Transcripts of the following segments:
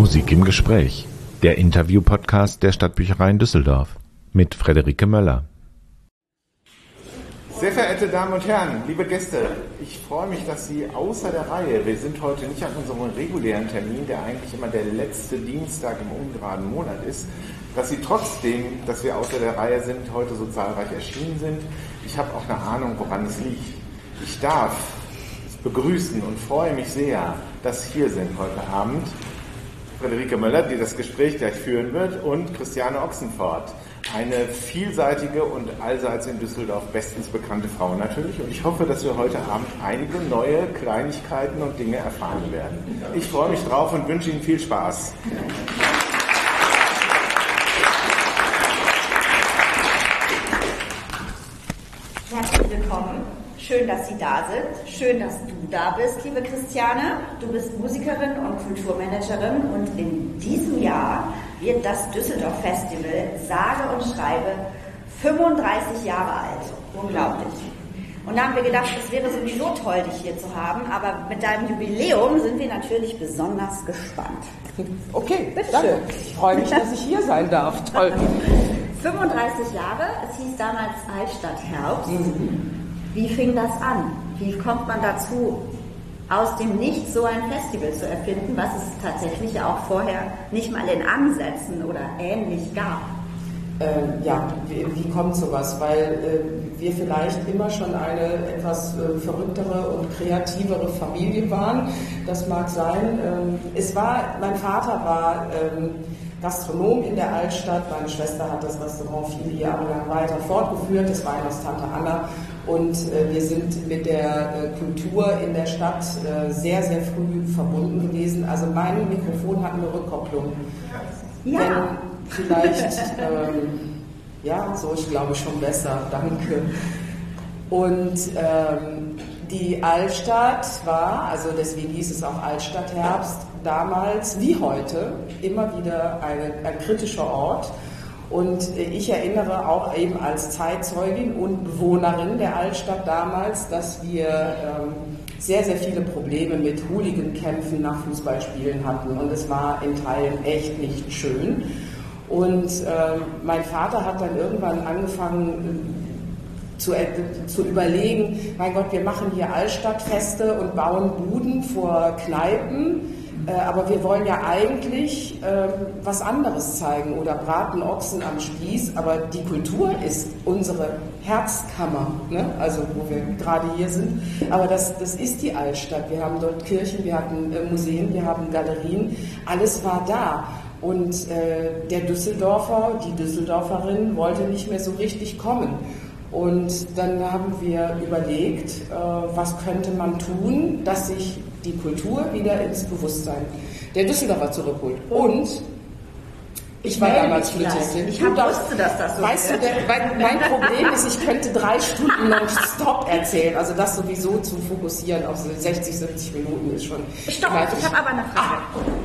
Musik im Gespräch, der Interview-Podcast der Stadtbüchereien Düsseldorf mit Friederike Möller. Sehr verehrte Damen und Herren, liebe Gäste, ich freue mich, dass Sie außer der Reihe, wir sind heute nicht an unserem regulären Termin, der eigentlich immer der letzte Dienstag im ungeraden Monat ist, dass Sie trotzdem, dass wir außer der Reihe sind, heute so zahlreich erschienen sind. Ich habe auch eine Ahnung, woran es liegt. Ich darf es begrüßen und freue mich sehr, dass hier sind heute Abend Friederike Möller, die das Gespräch gleich führen wird, und Christiane Ochsenfort. Eine vielseitige und allseits in Düsseldorf bestens bekannte Frau natürlich. Und ich hoffe, dass wir heute Abend einige neue Kleinigkeiten und Dinge erfahren werden. Ich freue mich drauf und wünsche Ihnen viel Spaß. Herzlich willkommen. Schön, dass Sie da sind. Schön, dass du da bist, liebe Christiane. Du bist Musikerin und Kulturmanagerin und in diesem Jahr wird das Düsseldorf Festival, sage und schreibe, 35 Jahre alt. Unglaublich. Und da haben wir gedacht, es wäre sowieso toll, dich hier zu haben, aber mit deinem Jubiläum sind wir natürlich besonders gespannt. Okay, bitte danke. schön. Ich freue mich, dass ich hier sein darf. Toll. 35 Jahre, es hieß damals Altstadtherbst. Wie fing das an? Wie kommt man dazu, aus dem Nichts so ein Festival zu erfinden, was es tatsächlich ja auch vorher nicht mal in Ansätzen oder ähnlich gab? Wie kommt sowas? Weil wir vielleicht immer schon eine etwas verrücktere und kreativere Familie waren. Das mag sein. Mein Vater war Gastronom in der Altstadt. Meine Schwester hat das Restaurant viele Jahre lang weiter fortgeführt. Das war aus Tante Anna. Und wir sind mit der Kultur in der Stadt sehr, sehr früh verbunden gewesen. Also mein Mikrofon hat eine Rückkopplung. Ja. Wenn vielleicht, ich glaube schon besser, danke. Und die Altstadt war, also deswegen hieß es auch Altstadtherbst, damals wie heute immer wieder ein kritischer Ort. Und ich erinnere auch eben als Zeitzeugin und Bewohnerin der Altstadt damals, dass wir sehr, sehr viele Probleme mit Hooligankämpfen nach Fußballspielen hatten. Und es war in Teilen echt nicht schön. Und mein Vater hat dann irgendwann angefangen zu überlegen, mein Gott, wir machen hier Altstadtfeste und bauen Buden vor Kneipen. Aber wir wollen ja eigentlich was anderes zeigen oder braten Ochsen am Spieß, aber die Kultur ist unsere Herzkammer, ne? Also wo wir gerade hier sind. Aber das ist die Altstadt. Wir haben dort Kirchen, wir hatten Museen, wir haben Galerien, alles war da. Und der Düsseldorfer, die Düsseldorferin wollte nicht mehr so richtig kommen. Und dann haben wir überlegt, was könnte man tun, dass sich die Kultur wieder ins Bewusstsein der Düsseldorfer zurückholt. Und ich war damals Flötistin. Ich wusste, dass das so weißt wird. Du, mein Problem ist, ich könnte 3 Stunden lang Stop erzählen. Also das sowieso zu fokussieren auf so 60, 70 Minuten ist schon... Stopp, ich habe aber eine Frage.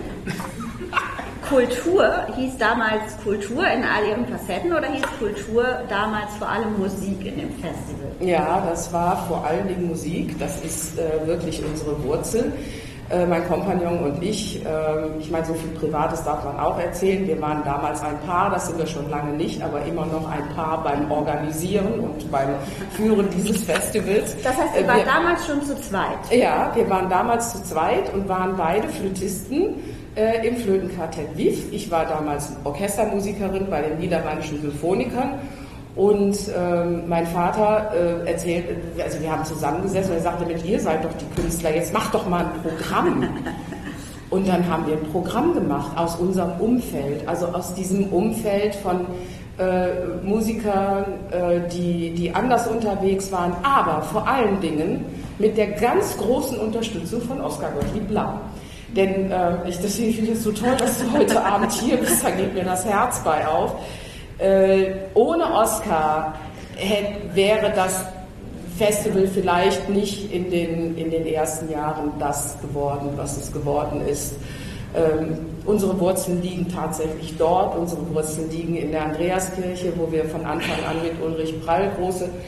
Kultur hieß damals Kultur in all ihren Facetten oder hieß Kultur damals vor allem Musik in dem Festival? Ja, das war vor allen Dingen Musik. Das ist wirklich unsere Wurzel. Mein Kompagnon und ich meine, so viel Privates darf man auch erzählen. Wir waren damals ein Paar, das sind wir schon lange nicht, aber immer noch ein Paar beim Organisieren und beim Führen dieses Festivals. Das heißt, ihr wart damals schon zu zweit? Ja, wir waren damals zu zweit und waren beide Flötisten im Flötenquartett WIF. Ich war damals Orchestermusikerin bei den Niederrheinischen Symphonikern. Und mein Vater erzählt, also wir haben zusammengesessen und er sagte, ihr seid doch die Künstler, jetzt macht doch mal ein Programm. Und dann haben wir ein Programm gemacht aus unserem Umfeld, also aus diesem Umfeld von Musikern, die anders unterwegs waren, aber vor allen Dingen mit der ganz großen Unterstützung von Oskar Gottlieb Blau. Denn deswegen finde ich es so toll, dass du heute Abend hier bist, da geht mir das Herz bei auf. Ohne Oskar wäre das Festival vielleicht nicht in den ersten Jahren das geworden, was es geworden ist. Unsere Wurzeln liegen tatsächlich dort, unsere Wurzeln liegen in der Andreaskirche, wo wir von Anfang an mit Ulrich Prall große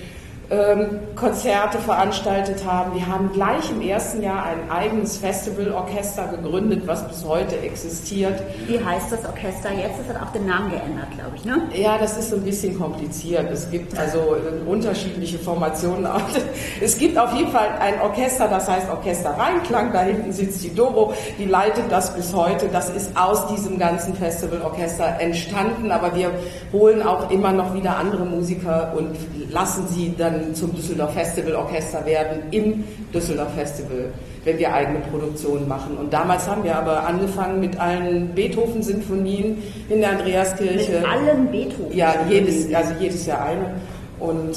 Konzerte veranstaltet haben. Wir haben gleich im ersten Jahr ein eigenes Festivalorchester gegründet, was bis heute existiert. Wie heißt das Orchester jetzt? Das hat auch den Namen geändert, glaube ich, ne? Ja, das ist ein bisschen kompliziert. Es gibt also unterschiedliche Formationen. Es gibt auf jeden Fall ein Orchester, das heißt Orchester Rheinklang. Da hinten sitzt die Doro, die leitet das bis heute. Das ist aus diesem ganzen Festivalorchester entstanden, aber wir holen auch immer noch wieder andere Musiker und lassen sie dann zum Düsseldorf Festivalorchester werden im Düsseldorf Festival, wenn wir eigene Produktionen machen. Und damals haben wir aber angefangen mit allen Beethoven-Sinfonien in der Andreaskirche. Mit allen Beethoven? Ja, jedes Jahr eine. Und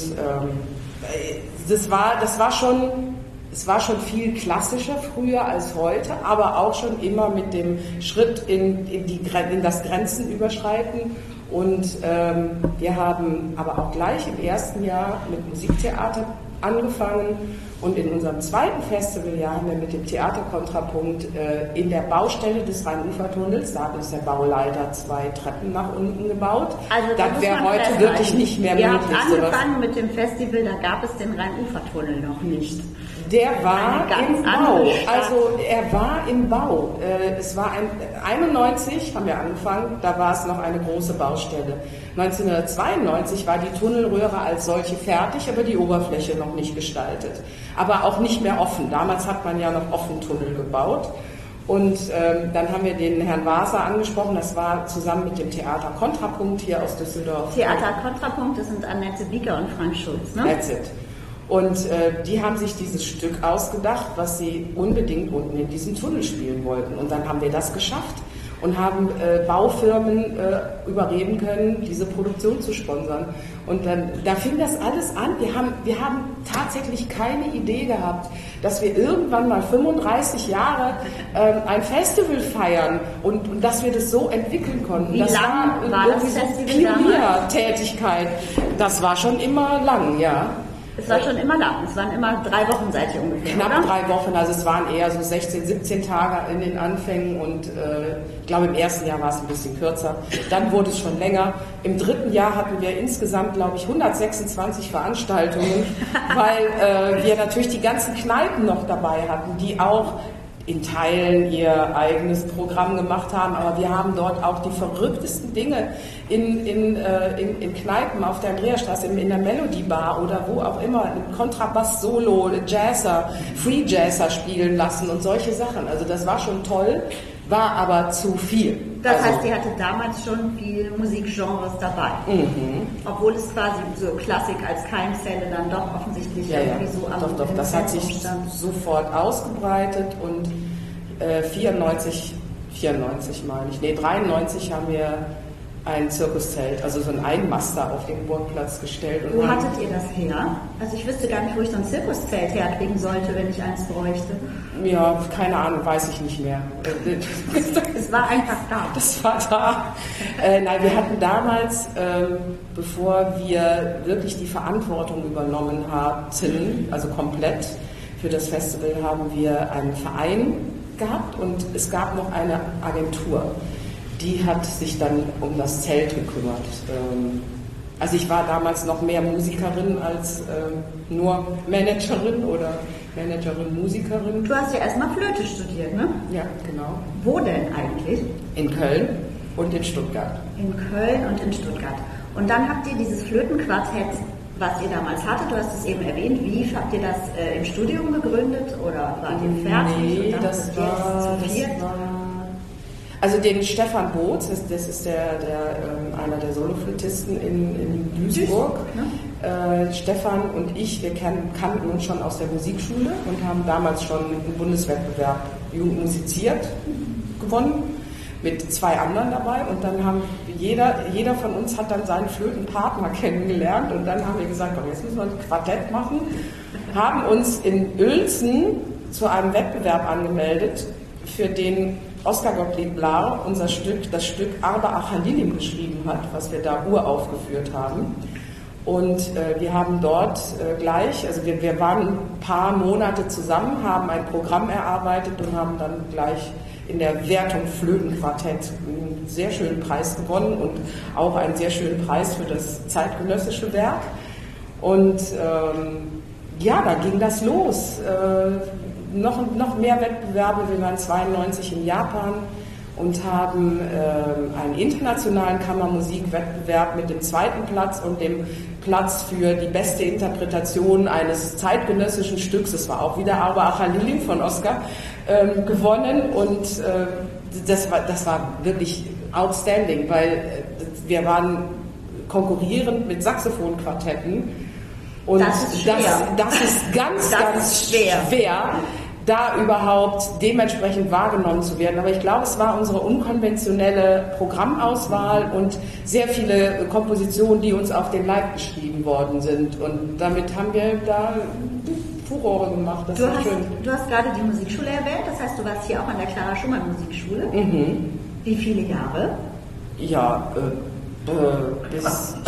das war schon viel klassischer früher als heute, aber auch schon immer mit dem Schritt in das Grenzen überschreiten. Und wir haben aber auch gleich im ersten Jahr mit Musiktheater angefangen und in unserem zweiten Festivaljahr haben wir mit dem Theaterkontrapunkt in der Baustelle des Rheinufertunnels, da hat uns der Bauleiter 2 Treppen nach unten gebaut. Also das wäre heute wirklich nicht mehr möglich. Ihr habt angefangen mit dem Festival, da gab es den Rheinufertunnel noch nicht. Der war im Bau, also er war im Bau. Es war 91 haben wir angefangen, da war es noch eine große Baustelle. 1992 war die Tunnelröhre als solche fertig, aber die Oberfläche noch nicht gestaltet. Aber auch nicht mehr offen. Damals hat man ja noch Offentunnel gebaut. Und dann haben wir den Herrn Waser angesprochen, das war zusammen mit dem Theater Kontrapunkt hier aus Düsseldorf. Theater Kontrapunkt, das sind Annette Bieger und Frank Schulz, ne? That's it. Und die haben sich dieses Stück ausgedacht, was sie unbedingt unten in diesem Tunnel spielen wollten. Und dann haben wir das geschafft und haben Baufirmen überreden können, diese Produktion zu sponsern. Und dann, da fing das alles an. Wir haben tatsächlich keine Idee gehabt, dass wir irgendwann mal 35 Jahre ein Festival feiern und dass wir das so entwickeln konnten. Wie lang war das Festival damals? Pioniertätigkeit. Das war schon immer lang, ja. Es war schon immer lang. Es waren immer 3 Wochen seid ihr ungefähr, Knapp oder? 3 Wochen, also es waren eher so 16, 17 Tage in den Anfängen und ich glaube im ersten Jahr war es ein bisschen kürzer. Dann wurde es schon länger. Im 3. Jahr hatten wir insgesamt, glaube ich, 126 Veranstaltungen, weil wir natürlich die ganzen Kneipen noch dabei hatten, die auch in Teilen ihr eigenes Programm gemacht haben, aber wir haben dort auch die verrücktesten Dinge in Kneipen auf der Andreasstraße, in der Melody Bar oder wo auch immer, ein Kontrabass-Solo, Jazzer, Free Jazzer spielen lassen und solche Sachen. Also das war schon toll, war aber zu viel. Das heißt, ihr hattet damals schon viel Musikgenres dabei, obwohl es quasi so Klassik als Keimzelle dann doch offensichtlich irgendwie so am Doch, das hat sich sofort ausgebreitet und 93 meine ich, 93 haben wir ein Zirkuszelt, also so ein Einmaster auf den Burgplatz gestellt. Und wo hattet ihr das her? Also ich wüsste gar nicht, wo ich so ein Zirkuszelt herkriegen sollte, wenn ich eins bräuchte. Ja, keine Ahnung, weiß ich nicht mehr. Es war einfach da. Das war da. Nein, wir hatten damals, bevor wir wirklich die Verantwortung übernommen hatten, also komplett für das Festival, haben wir einen Verein gehabt und es gab noch eine Agentur. Die hat sich dann um das Zelt gekümmert. Also ich war damals noch mehr Musikerin als nur Managerin oder Managerin-Musikerin. Du hast ja erstmal Flöte studiert, ne? Ja, genau. Wo denn eigentlich? In Köln und in Stuttgart. In Köln und in Stuttgart. Und dann habt ihr dieses Flötenquartett, was ihr damals hattet, du hast es eben erwähnt, wie habt ihr das im Studium gegründet oder wart ihr fertig? Nee, das war... Also den Stefan Boots, das ist einer der Soloflötisten in Duisburg. Stefan und ich, wir kannten uns schon aus der Musikschule und haben damals schon einen Bundeswettbewerb Jugend musiziert gewonnen mit 2 anderen dabei und dann haben jeder von uns hat dann seinen Flötenpartner kennengelernt und dann haben wir gesagt, komm, jetzt müssen wir ein Quartett machen, haben uns in Uelzen zu einem Wettbewerb angemeldet, für den Oskar Gottlieb Lahr das Stück Arba Achalilim geschrieben hat, was wir da uraufgeführt haben. Und wir haben dort also wir waren ein paar Monate zusammen, haben ein Programm erarbeitet und haben dann gleich in der Wertung Flötenquartett einen sehr schönen Preis gewonnen und auch einen sehr schönen Preis für das zeitgenössische Werk. Und da ging das los. Noch mehr Wettbewerbe. Wir waren 92 in Japan und haben einen internationalen Kammermusikwettbewerb mit dem 2. Platz und dem Platz für die beste Interpretation eines zeitgenössischen Stücks, das war auch wieder Aber Achalilim von Oscar, gewonnen. Und das war wirklich outstanding, weil wir waren konkurrierend mit Saxophonquartetten. Und das ist ganz schwer, da überhaupt dementsprechend wahrgenommen zu werden. Aber ich glaube, es war unsere unkonventionelle Programmauswahl und sehr viele Kompositionen, die uns auf den Leib geschrieben worden sind. Und damit haben wir da Furore gemacht. Das war schön. Du hast gerade die Musikschule erwähnt, das heißt, du warst hier auch an der Clara Schumann Musikschule. Mhm. Wie viele Jahre? Ja, bis...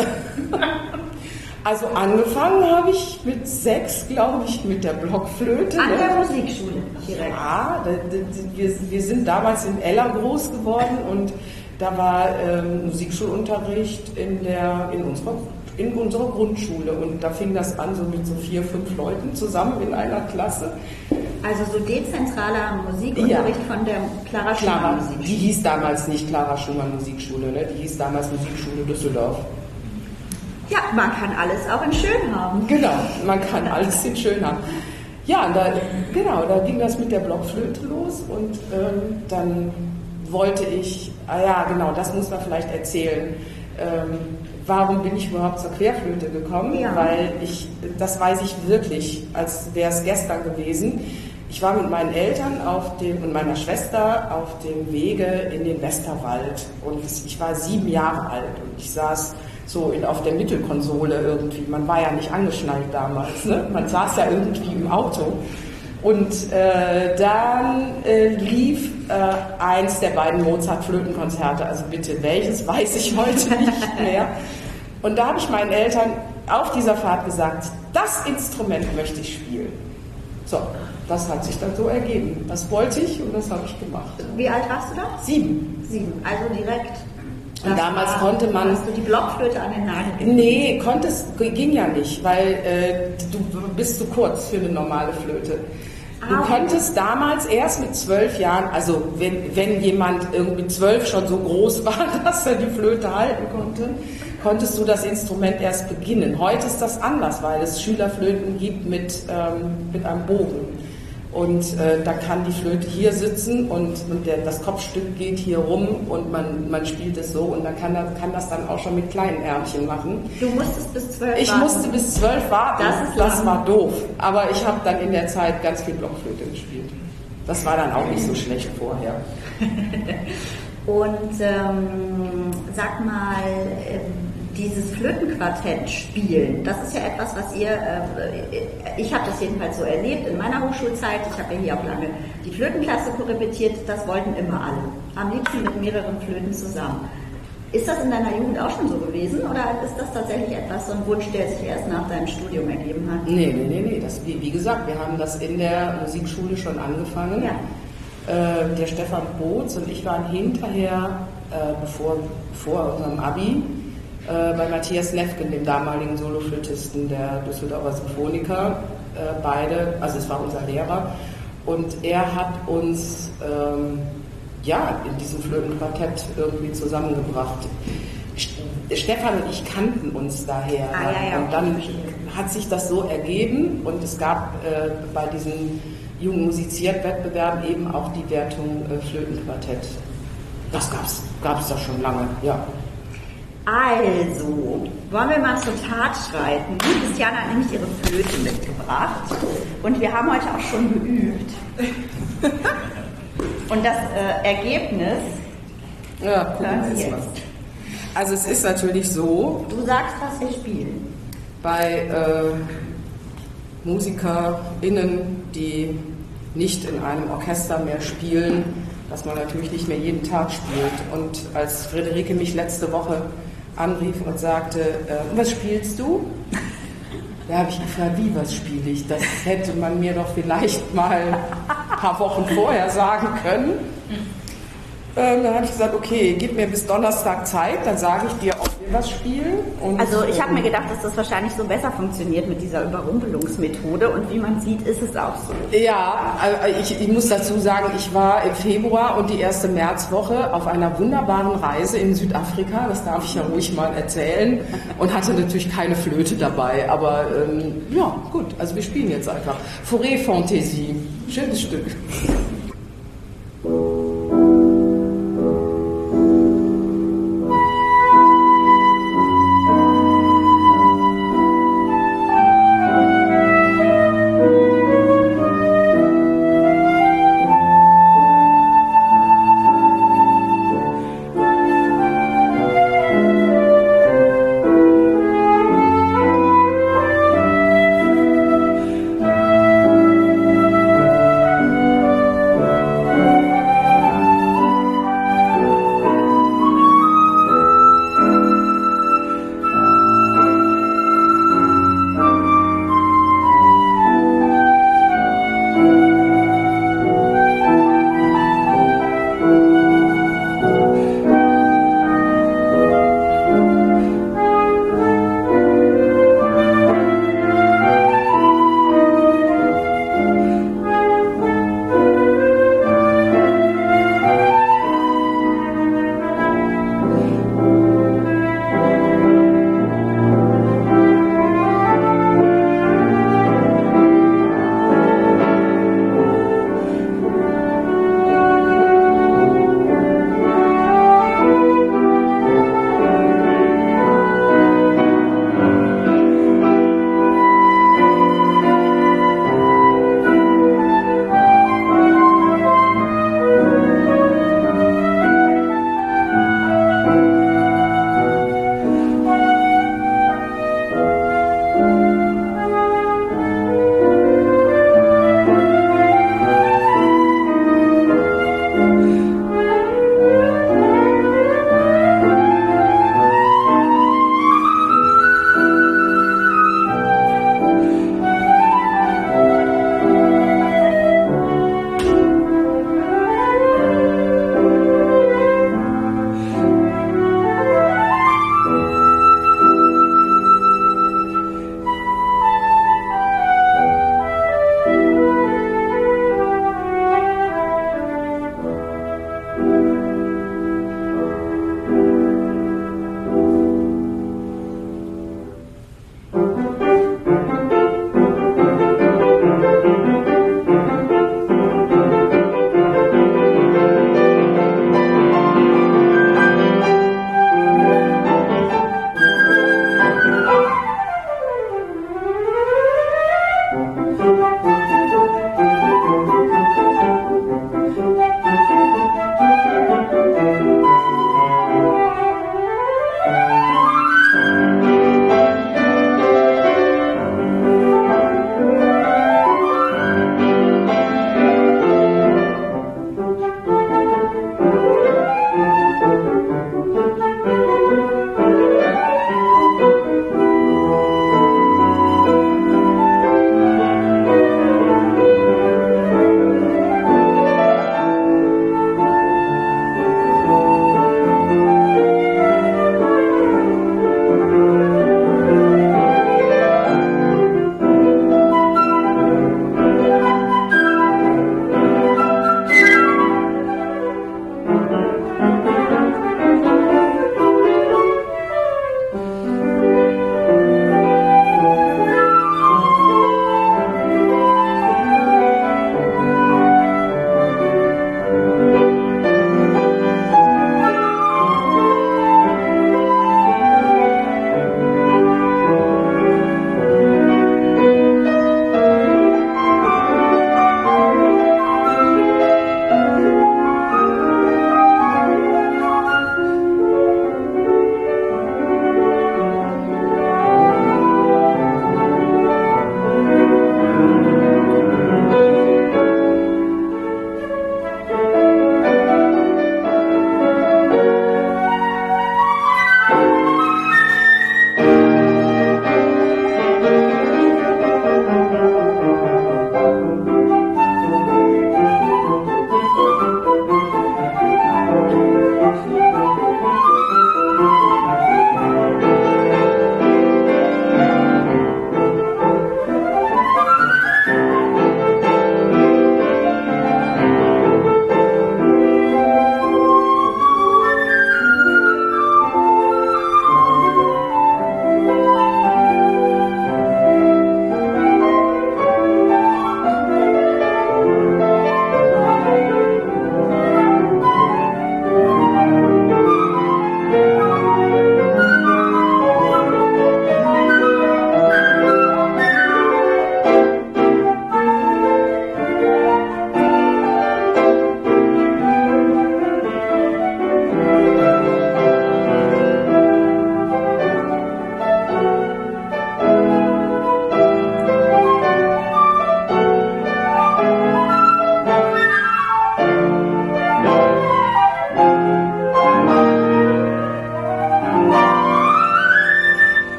Also angefangen habe ich mit 6, glaube ich, mit der Blockflöte. An der Musikschule direkt? Ja, wir sind damals in Eller groß geworden und da war Musikschulunterricht in unserer Grundschule und da fing das an so mit so 4, 5 Leuten zusammen in einer Klasse. Also so dezentraler Musikunterricht von der Clara Schumann Musikschule? Die hieß damals nicht Clara Schumann Musikschule, ne? Die hieß damals Musikschule Düsseldorf. Ja, man kann alles auch in schön haben. Genau, man kann alles in schön haben. Ja, und da ging das mit der Blockflöte los und dann wollte ich, das muss man vielleicht erzählen, warum bin ich überhaupt zur Querflöte gekommen? Ja. Weil das weiß ich wirklich, als wäre es gestern gewesen. Ich war mit meinen Eltern und meiner Schwester auf dem Wege in den Westerwald und ich war 7 Jahre alt und ich saß so auf der Mittelkonsole irgendwie. Man war ja nicht angeschnallt damals, ne? Man saß ja irgendwie im Auto. Und dann lief eins der beiden Mozart-Flötenkonzerte. Also bitte, welches weiß ich heute nicht mehr. Und da habe ich meinen Eltern auf dieser Fahrt gesagt, das Instrument möchte ich spielen. So, das hat sich dann so ergeben. Das wollte ich und das habe ich gemacht. Wie alt warst du da? 7. 7, also direkt. Und damals konnte man... Hast du die Blockflöte an den Nagel? Nee, ging ja nicht, weil du bist zu kurz für eine normale Flöte. Du konntest damals erst mit 12 Jahren, also wenn jemand irgendwie 12 schon so groß war, dass er die Flöte halten konnte, konntest du das Instrument erst beginnen. Heute ist das anders, weil es Schülerflöten gibt mit einem Bogen. Und da kann die Flöte hier sitzen und das Kopfstück geht hier rum und man spielt es so und dann kann das dann auch schon mit kleinen Ärmchen machen. Du musstest bis 12 warten? Ich musste bis 12 warten, das war doof. Aber ich habe dann in der Zeit ganz viel Blockflöte gespielt. Das war dann auch nicht so schlecht vorher. Und sag mal, dieses Flötenquartett spielen, das ist ja etwas, was ich habe das jedenfalls so erlebt in meiner Hochschulzeit, ich habe ja hier auch lange die Flötenklasse korrepetiert, das wollten immer alle, am liebsten mit mehreren Flöten zusammen. Ist das in deiner Jugend auch schon so gewesen oder ist das tatsächlich so ein Wunsch, der sich erst nach deinem Studium ergeben hat? Nee, das, wie gesagt, wir haben das in der Musikschule schon angefangen. Ja. Der Stefan Botz und ich waren hinterher, vor unserem Abi, bei Matthias Nefken, dem damaligen Soloflötisten der Düsseldorfer Symphoniker, beide, also es war unser Lehrer, und er hat uns in diesem Flötenquartett irgendwie zusammengebracht. Stefan und ich kannten uns daher und dann hat sich das so ergeben und es gab bei diesen Jungen Musiziert-Wettbewerben eben auch die Wertung Flötenquartett. Das gab's da schon lange, ja. Also, wollen wir mal zur Tat schreiten. Die Christiane hat nämlich ihre Flöte mitgebracht und wir haben heute auch schon geübt. Und das Ergebnis hören Sie jetzt. Also es ist natürlich so... Du sagst, was wir spielen. Bei MusikerInnen, die nicht in einem Orchester mehr spielen, dass man natürlich nicht mehr jeden Tag spielt. Und als Friederike mich letzte Woche anrief und sagte, was spielst du? Da habe ich gefragt, wie, was spiele ich? Das hätte man mir doch vielleicht mal ein paar Wochen vorher sagen können. Dann habe ich gesagt, okay, gib mir bis Donnerstag Zeit, dann sage ich dir, ob wir was spielen. Und, also ich habe mir gedacht, dass das wahrscheinlich so besser funktioniert mit dieser Überrumpelungsmethode und wie man sieht, ist es auch so. Ja, ich muss dazu sagen, ich war im Februar und die erste Märzwoche auf einer wunderbaren Reise in Südafrika, das darf ich ja ruhig mal erzählen, und hatte natürlich keine Flöte dabei, aber ja, gut, also wir spielen jetzt einfach. Forêt Fantaisie, schönes Stück.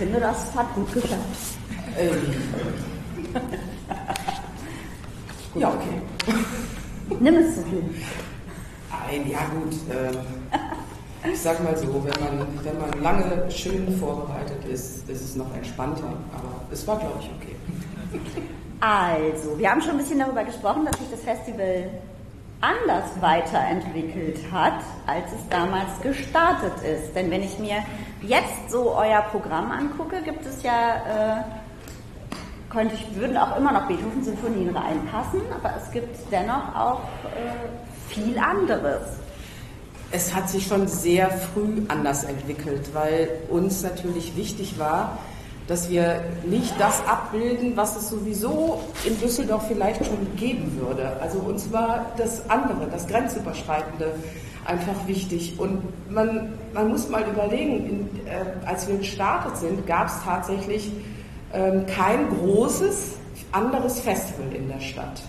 finde, das hat gut geklappt. Ja, okay. Nimm es zu viel. Nein, ja gut. Ich sag mal so, wenn man lange schön vorbereitet ist, ist es noch entspannter. Aber es war, glaube ich, okay. Also, wir haben schon ein bisschen darüber gesprochen, dass sich das Festival anders weiterentwickelt hat, als es damals gestartet ist. Denn wenn ich mir jetzt so euer Programm angucke, gibt es ja, würden auch immer noch Beethoven-Sinfonien reinpassen, aber es gibt dennoch auch viel anderes. Es hat sich schon sehr früh anders entwickelt, weil uns natürlich wichtig war, dass wir nicht das abbilden, was es sowieso in Düsseldorf vielleicht schon geben würde. Also uns war das andere, das Grenzüberschreitende einfach wichtig. Und man muss mal überlegen, als wir gestartet sind, gab es tatsächlich kein großes anderes Festival in der Stadt.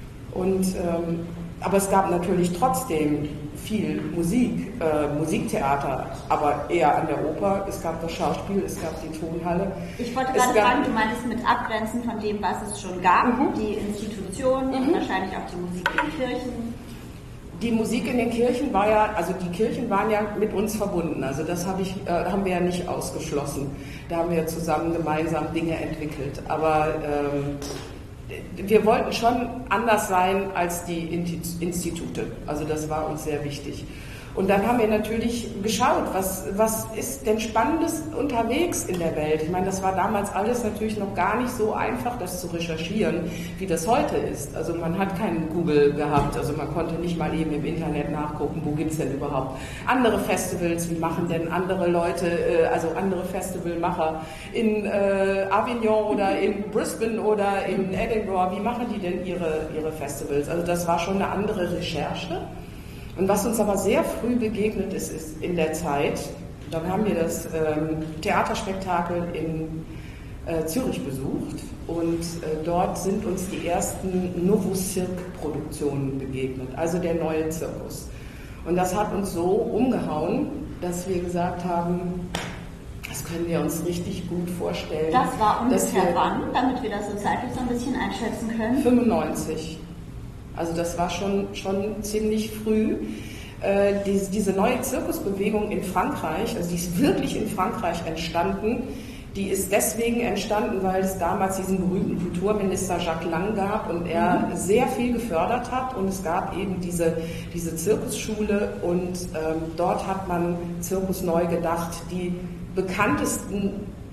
Aber es gab natürlich trotzdem viel Musik, Musiktheater, aber eher an der Oper. Es gab das Schauspiel, es gab die Tonhalle. Ich wollte gerade fragen, du meintest mit Abgrenzen von dem, was es schon gab, die Institutionen und wahrscheinlich auch die Musik in den Kirchen. Die Musik in den Kirchen war ja, also die Kirchen waren ja mit uns verbunden, also das haben wir ja nicht ausgeschlossen. Da haben wir zusammen gemeinsam Dinge entwickelt, aber wir wollten schon anders sein als die Institute, also das war uns sehr wichtig. Und dann haben wir natürlich geschaut, was ist denn Spannendes unterwegs in der Welt. Ich meine, das war damals alles natürlich noch gar nicht so einfach, das zu recherchieren, wie das heute ist. Also man hat keinen Google gehabt, also man konnte nicht mal eben im Internet nachgucken, wo gibt es denn überhaupt andere Festivals, wie machen denn andere Leute, also andere Festivalmacher in Avignon oder in Brisbane oder in Edinburgh, wie machen die denn ihre Festivals? Also das war schon eine andere Recherche. Und was uns aber sehr früh begegnet ist in der Zeit, dann haben wir das Theaterspektakel in Zürich besucht und dort sind uns die ersten Nouveau Cirque-Produktionen begegnet, also der neue Zirkus. Und das hat uns so umgehauen, dass wir gesagt haben, das können wir uns richtig gut vorstellen. Das war ungefähr wann, damit wir das so zeitlich so ein bisschen einschätzen können? 95. Also das war schon ziemlich früh. Diese neue Zirkusbewegung in Frankreich, also die ist wirklich in Frankreich entstanden, die ist deswegen entstanden, weil es damals diesen berühmten Kulturminister Jacques Lang gab und er sehr viel gefördert hat und es gab eben diese Zirkusschule und dort hat man Zirkus neu gedacht. Die bekanntesten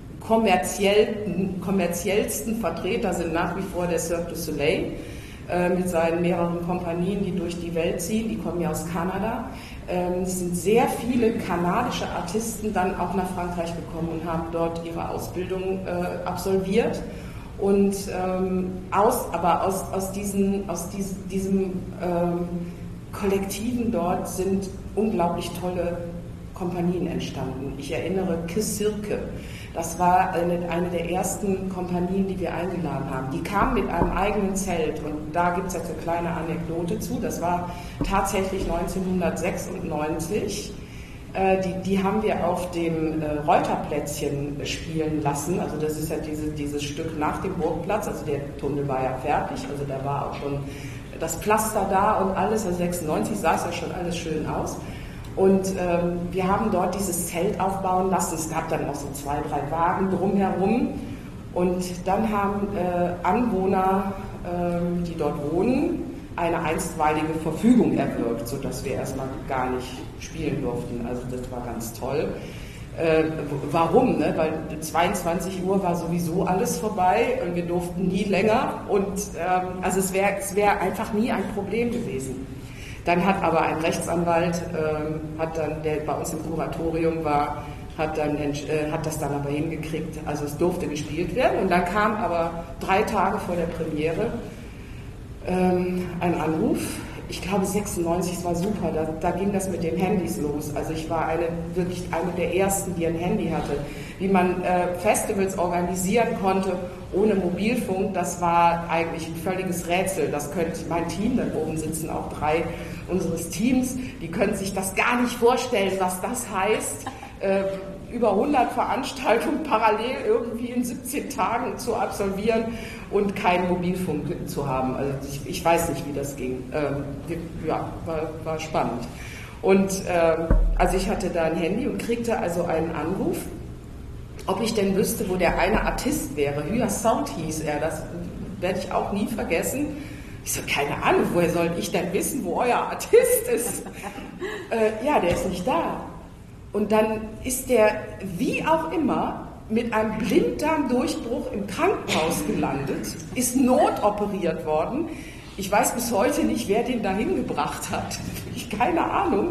kommerziellsten Vertreter sind nach wie vor der Cirque du Soleil, mit seinen mehreren Kompanien, die durch die Welt ziehen, die kommen ja aus Kanada. Es sind sehr viele kanadische Artisten dann auch nach Frankreich gekommen und haben dort ihre Ausbildung absolviert. Und aus diesem Kollektiven dort sind unglaublich tolle Kompanien entstanden. Ich erinnere Kiss Cirque. Das war eine der ersten Kompanien, die wir eingeladen haben. Die kamen mit einem eigenen Zelt und da gibt es jetzt eine kleine Anekdote zu. Das war tatsächlich 1996. Die haben wir auf dem Reuterplätzchen spielen lassen. Also das ist ja dieses Stück nach dem Burgplatz. Also der Tunnel war ja fertig. Also da war auch schon das Pflaster da und alles. Also 96 sah es ja schon alles schön aus. Und wir haben dort dieses Zelt aufbauen lassen. Es gab dann auch so 2, 3 Wagen drumherum. Und dann haben Anwohner, die dort wohnen, eine einstweilige Verfügung erwirkt, sodass wir erstmal gar nicht spielen durften. Also das war ganz toll. Warum? Ne? Weil 22 Uhr war sowieso alles vorbei und wir durften nie länger. Und also es wär einfach nie ein Problem gewesen. Dann hat aber ein Rechtsanwalt, der bei uns im Kuratorium war, hat das dann aber hingekriegt. Also es durfte gespielt werden. Und dann kam aber 3 Tage vor der Premiere ein Anruf. Ich glaube 96, es war super, da ging das mit den Handys los. Also ich war wirklich eine der ersten, die ein Handy hatte. Wie man Festivals organisieren konnte ohne Mobilfunk, das war eigentlich ein völliges Rätsel. Das könnte mein Team, da oben sitzen auch 3 unseres Teams, die können sich das gar nicht vorstellen, was das heißt. über 100 Veranstaltungen parallel irgendwie in 17 Tagen zu absolvieren und keinen Mobilfunk zu haben. Also ich weiß nicht, wie das ging. War spannend. Und also ich hatte da ein Handy und kriegte also einen Anruf, ob ich denn wüsste, wo der eine Artist wäre. Hyacinthe hieß er, das werde ich auch nie vergessen. Ich so, keine Ahnung, woher soll ich denn wissen, wo euer Artist ist? Ja, der ist nicht da. Und dann ist der, wie auch immer, mit einem Blinddarmdurchbruch im Krankenhaus gelandet, ist notoperiert worden. Ich weiß bis heute nicht, wer den dahin gebracht hat. Ich keine Ahnung.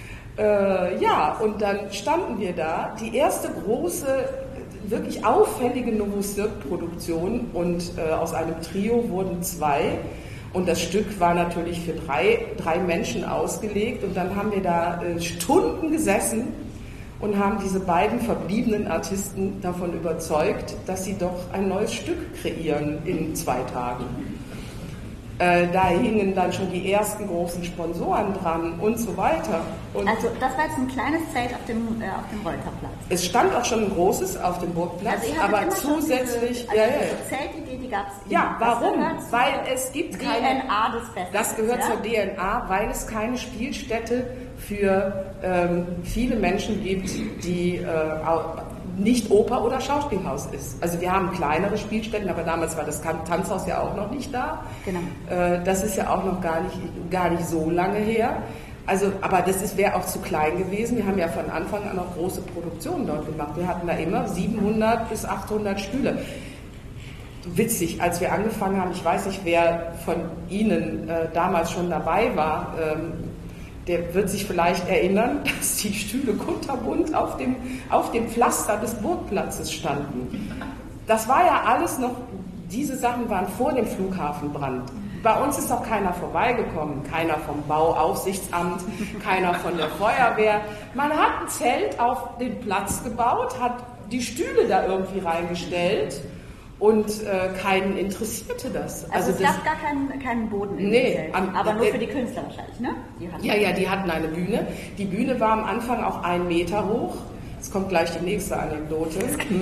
Und dann standen wir da, die erste große, wirklich auffällige Novus Sirk-Produktion und aus einem Trio wurden 2. Und das Stück war natürlich für drei Menschen ausgelegt. Und dann haben wir da Stunden gesessen und haben diese beiden verbliebenen Artisten davon überzeugt, dass sie doch ein neues Stück kreieren in 2 Tagen. Da hingen dann schon die ersten großen Sponsoren dran und so weiter. Und also das war jetzt ein kleines Zelt auf dem Reuterplatz. Es stand auch schon ein großes auf dem Burgplatz, also aber zusätzlich... diese Zeltidee, die gab es. Ja, warum? Weil es gibt keine... DNA des Festivals. Das gehört zur DNA, weil es keine Spielstätte für viele Menschen gibt, die nicht Oper oder Schauspielhaus ist. Also wir haben kleinere Spielstätten, aber damals war das Tanzhaus ja auch noch nicht da. Genau. Das ist ja auch noch gar nicht so lange her. Also, aber das wäre auch zu klein gewesen. Wir haben ja von Anfang an auch große Produktionen dort gemacht. Wir hatten da immer 700 bis 800 Stühle. Witzig, als wir angefangen haben, ich weiß nicht, wer von Ihnen damals schon dabei war, der wird sich vielleicht erinnern, dass die Stühle kunterbunt auf dem Pflaster des Burgplatzes standen. Das war ja alles noch, diese Sachen waren vor dem Flughafenbrand. Bei uns ist auch keiner vorbeigekommen, keiner vom Bauaufsichtsamt, keiner von der Feuerwehr. Man hat ein Zelt auf den Platz gebaut, hat die Stühle da irgendwie reingestellt. Und keinen interessierte das. Also es gab gar keinen Boden in dem Zelt, aber nur für die Künstler wahrscheinlich, ne? Die hatten eine Bühne. Die Bühne war am Anfang auch 1 Meter hoch. Jetzt kommt gleich die nächste Anekdote.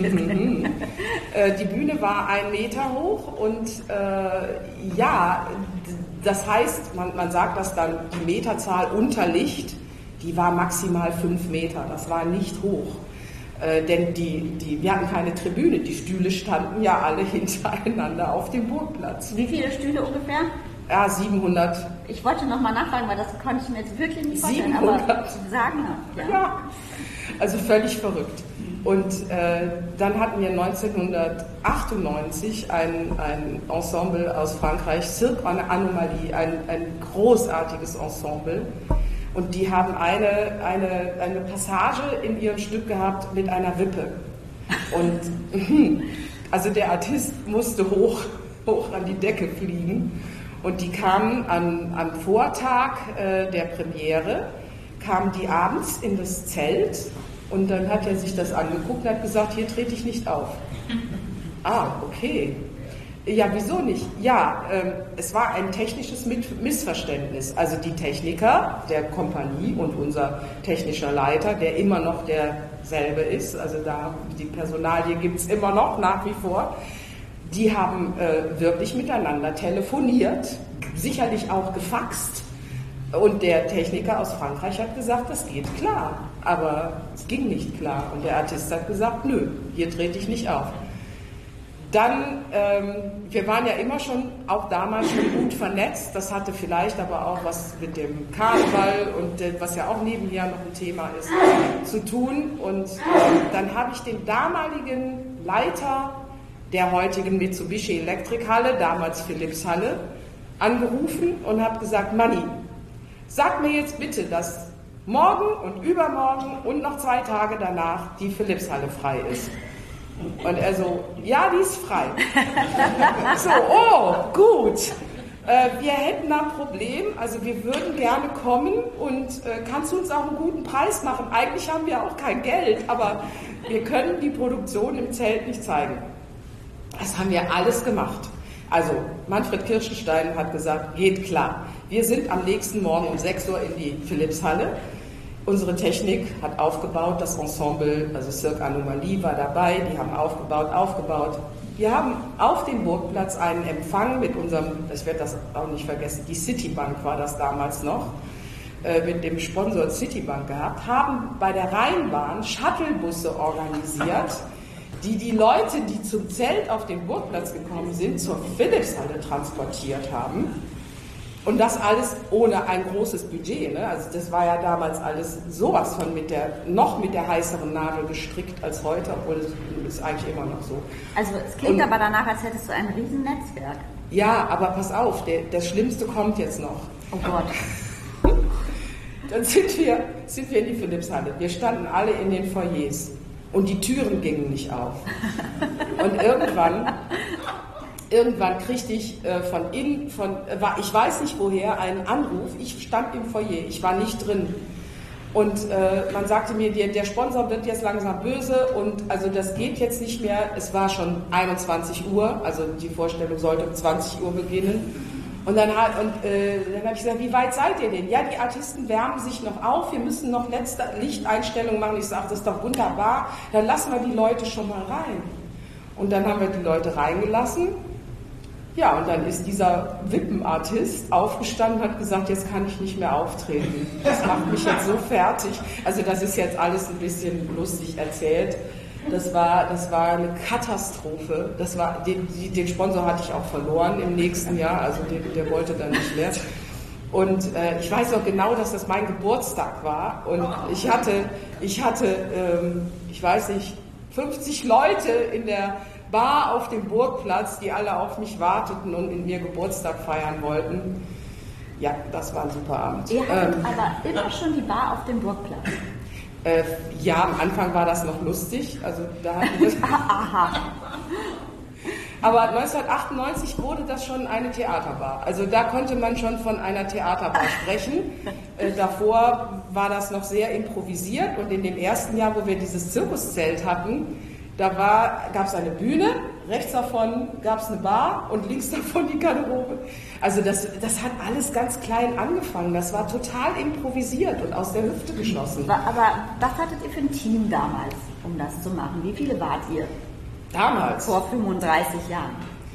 Die Bühne war 1 Meter hoch und das heißt, man sagt das dann, die Meterzahl unter Licht, die war maximal 5 Meter. Das war nicht hoch. Denn wir hatten keine Tribüne, die Stühle standen ja alle hintereinander auf dem Burgplatz. Wie viele Stühle ungefähr? Ja, 700. Ich wollte nochmal nachfragen, weil das konnte ich mir jetzt wirklich nicht vorstellen. 700. Aber sagen ja, also völlig verrückt. Und dann hatten wir 1998 ein Ensemble aus Frankreich, Cirque Anomalie, ein großartiges Ensemble. Und die haben eine Passage in ihrem Stück gehabt mit einer Wippe. Und also der Artist musste hoch an die Decke fliegen. Und die kamen am Vortag der Premiere, kamen die abends in das Zelt und dann hat er sich das angeguckt und hat gesagt, hier trete ich nicht auf. Ah, okay. Ja, wieso nicht? Ja, es war ein technisches Missverständnis. Also die Techniker der Kompanie und unser technischer Leiter, der immer noch derselbe ist, also die Personalie gibt es immer noch nach wie vor, die haben wirklich miteinander telefoniert, sicherlich auch gefaxt. Und der Techniker aus Frankreich hat gesagt, das geht klar. Aber es ging nicht klar. Und der Artist hat gesagt, nö, hier trete ich nicht auf. Dann, wir waren ja immer schon, auch damals schon gut vernetzt, das hatte vielleicht aber auch was mit dem Karneval und was ja auch nebenher noch ein Thema ist, zu tun. Und dann habe ich den damaligen Leiter der heutigen Mitsubishi Elektrikhalle, damals Philips-Halle, angerufen und habe gesagt, Manni, sag mir jetzt bitte, dass morgen und übermorgen und noch 2 Tage danach die Philips-Halle frei ist. Und er so, ja, die ist frei. So, oh, gut. Wir hätten ein Problem, also wir würden gerne kommen und kannst du uns auch einen guten Preis machen? Eigentlich haben wir auch kein Geld, aber wir können die Produktion im Zelt nicht zeigen. Das haben wir alles gemacht. Also Manfred Kirschenstein hat gesagt, geht klar. Wir sind am nächsten Morgen um 6 Uhr in die Philips-Halle. Unsere Technik hat aufgebaut, das Ensemble, also Cirque Anomalie war dabei, die haben aufgebaut. Wir haben auf dem Burgplatz einen Empfang mit unserem, ich werde das auch nicht vergessen, die Citibank war das damals noch, mit dem Sponsor Citibank gehabt, haben bei der Rheinbahn Shuttlebusse organisiert, die Leute, die zum Zelt auf den Burgplatz gekommen sind, zur Philipshalle transportiert haben. Und das alles ohne ein großes Budget. Ne? Also das war ja damals alles sowas von mit der heißeren Nadel gestrickt als heute, obwohl es ist eigentlich immer noch so. Also es klingt aber danach, als hättest du ein Riesennetzwerk. Ja, aber pass auf, das Schlimmste kommt jetzt noch. Oh Gott. Dann sind wir in die Philipshalle. Wir standen alle in den Foyers und die Türen gingen nicht auf. Und irgendwann kriegte ich ich weiß nicht woher, einen Anruf. Ich stand im Foyer, ich war nicht drin. Und man sagte mir, der Sponsor wird jetzt langsam böse und also das geht jetzt nicht mehr. Es war schon 21 Uhr, also die Vorstellung sollte um 20 Uhr beginnen. Und dann habe ich gesagt, wie weit seid ihr denn? Ja, die Artisten wärmen sich noch auf, wir müssen noch letzte Lichteinstellung machen. Ich sage, das ist doch wunderbar, dann lassen wir die Leute schon mal rein. Und dann haben wir die Leute reingelassen. Ja, und dann ist dieser Wippenartist aufgestanden und hat gesagt, jetzt kann ich nicht mehr auftreten. Das macht mich jetzt so fertig. Also das ist jetzt alles ein bisschen lustig erzählt. Das war eine Katastrophe. Den Sponsor hatte ich auch verloren im nächsten Jahr, also der wollte dann nicht mehr. Und ich weiß noch genau, dass das mein Geburtstag war und ich hatte, ich weiß nicht, 50 Leute in der Bar auf dem Burgplatz, die alle auf mich warteten und mit mir Geburtstag feiern wollten. Ja, das war ein super Abend. Ihr hattet aber immer schon die Bar auf dem Burgplatz? Ja, am Anfang war das noch lustig. Also da hatten wir Aha. Aber 1998 wurde das schon eine Theaterbar. Also da konnte man schon von einer Theaterbar sprechen. Davor war das noch sehr improvisiert und in dem ersten Jahr, wo wir dieses Zirkuszelt hatten, gab es eine Bühne, rechts davon gab es eine Bar und links davon die Garderobe. Also das hat alles ganz klein angefangen. Das war total improvisiert und aus der Hüfte geschossen. Aber was hattet ihr für ein Team damals, um das zu machen? Wie viele wart ihr? Damals? Vor 35 Jahren.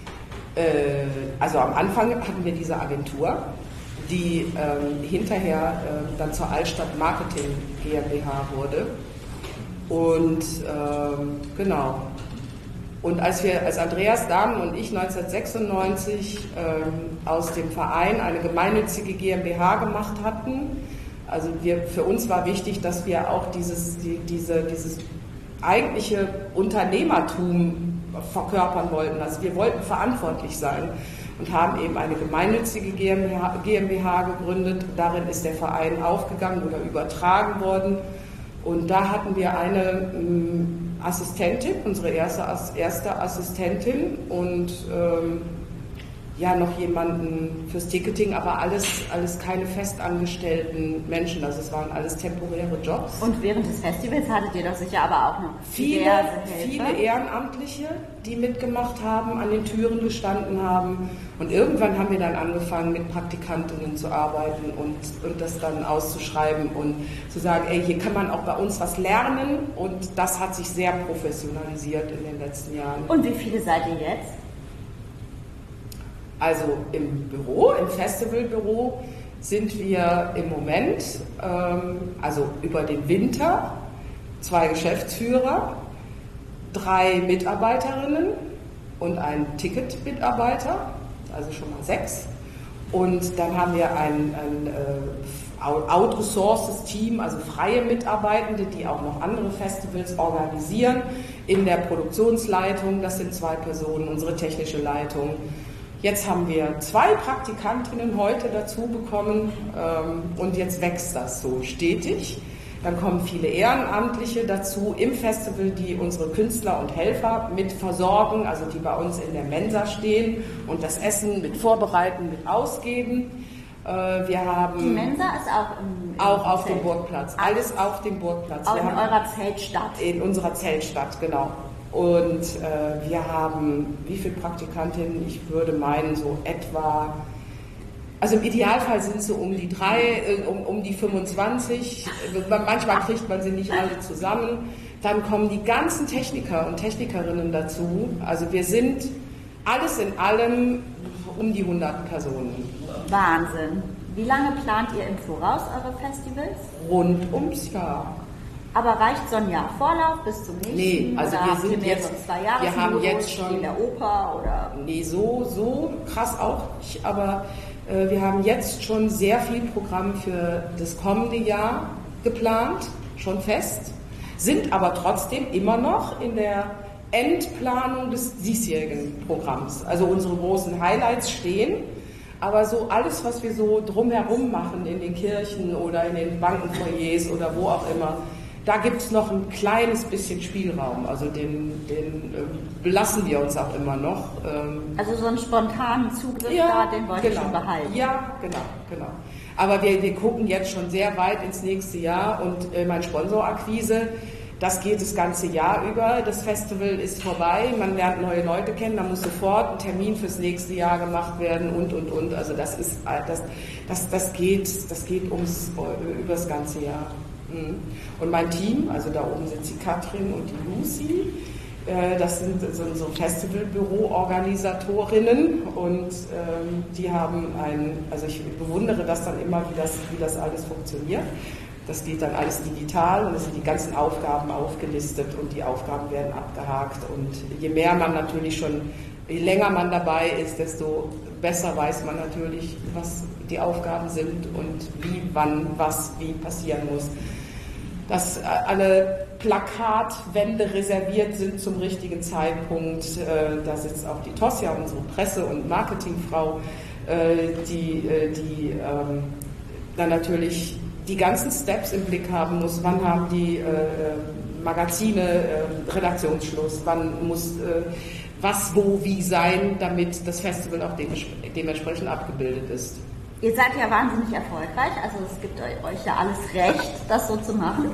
Also am Anfang hatten wir diese Agentur, die hinterher dann zur Altstadt Marketing GmbH wurde. Und genau. Und als Andreas Dahmen und ich 1996 aus dem Verein eine gemeinnützige GmbH gemacht hatten, also für uns war wichtig, dass wir auch dieses eigentliche Unternehmertum verkörpern wollten. Also wir wollten verantwortlich sein und haben eben eine gemeinnützige GmbH gegründet. Darin ist der Verein aufgegangen oder übertragen worden. Und da hatten wir eine Assistentin, unsere erste Assistentin und noch jemanden fürs Ticketing, aber alles keine festangestellten Menschen, also es waren alles temporäre Jobs. Und während des Festivals hattet ihr doch sicher aber auch noch viele Ehrenamtliche, die mitgemacht haben, an den Türen gestanden haben. Und irgendwann haben wir dann angefangen, mit Praktikantinnen zu arbeiten und das dann auszuschreiben und zu sagen, hier kann man auch bei uns was lernen. Und das hat sich sehr professionalisiert in den letzten Jahren. Und wie viele seid ihr jetzt? Also im Festivalbüro sind wir im Moment, also über den Winter, 2 Geschäftsführer, 3 Mitarbeiterinnen und ein Ticketmitarbeiter, also schon mal 6. Und dann haben wir ein outgesourcedes Team, also freie Mitarbeitende, die auch noch andere Festivals organisieren. In der Produktionsleitung, das sind 2 Personen, unsere technische Leitung. Jetzt haben wir 2 Praktikantinnen heute dazu bekommen und jetzt wächst das so stetig. Dann kommen viele Ehrenamtliche dazu im Festival, die unsere Künstler und Helfer mit versorgen, also die bei uns in der Mensa stehen und das Essen mit vorbereiten, mit ausgeben. Wir haben die Mensa ist auch auf dem Burgplatz, alles auf dem Burgplatz. Auch in eurer Zeltstadt? In unserer Zeltstadt, genau. Und wir haben, wie viele Praktikantinnen? Ich würde meinen, so etwa, Also im Idealfall sind es so um die 25. Manchmal kriegt man sie nicht alle zusammen. Dann kommen die ganzen Techniker und Technikerinnen dazu. Also wir sind alles in allem um die 100 Personen. Wahnsinn. Wie lange plant ihr im Voraus eure Festivals? Rund ums Jahr. Aber reicht so ein Jahr Vorlauf bis zum nächsten? Nee, also oder wir sind mehr jetzt, so 2 Jahre. wir haben jetzt schon in der Oper oder? Nee, so krass auch nicht, aber wir haben jetzt schon sehr viel Programm für das kommende Jahr geplant, schon fest, sind aber trotzdem immer noch in der Endplanung des diesjährigen Programms. Also unsere großen Highlights stehen, aber so alles, was wir so drumherum machen in den Kirchen oder in den Bankenfoyers oder wo auch immer, da gibt es noch ein kleines bisschen Spielraum, also den belassen wir uns auch immer noch. Also so einen spontanen Zugriff da, den wollte ich schon behalten. Ja, genau. Aber wir gucken jetzt schon sehr weit ins nächste Jahr und mein Sponsorakquise, das geht das ganze Jahr über. Das Festival ist vorbei, man lernt neue Leute kennen, da muss sofort ein Termin fürs nächste Jahr gemacht werden und. Also das geht übers ganze Jahr. Und mein Team, also da oben sitzt die Katrin und die Lucy, das sind so Festivalbüro-Organisatorinnen und die haben also ich bewundere das dann immer, wie das alles funktioniert. Das geht dann alles digital und es sind die ganzen Aufgaben aufgelistet und die Aufgaben werden abgehakt und je länger man dabei ist, desto besser weiß man natürlich, was die Aufgaben sind und wie, wann, was, wie passieren muss. Dass alle Plakatwände reserviert sind zum richtigen Zeitpunkt. Da sitzt auch die Tosja, unsere Presse- und Marketingfrau, die dann natürlich die ganzen Steps im Blick haben muss. Wann haben die Magazine Redaktionsschluss? Wann muss was, wo, wie sein, damit das Festival auch dementsprechend abgebildet ist. Ihr seid ja wahnsinnig erfolgreich, also es gibt euch ja alles recht, das so zu machen.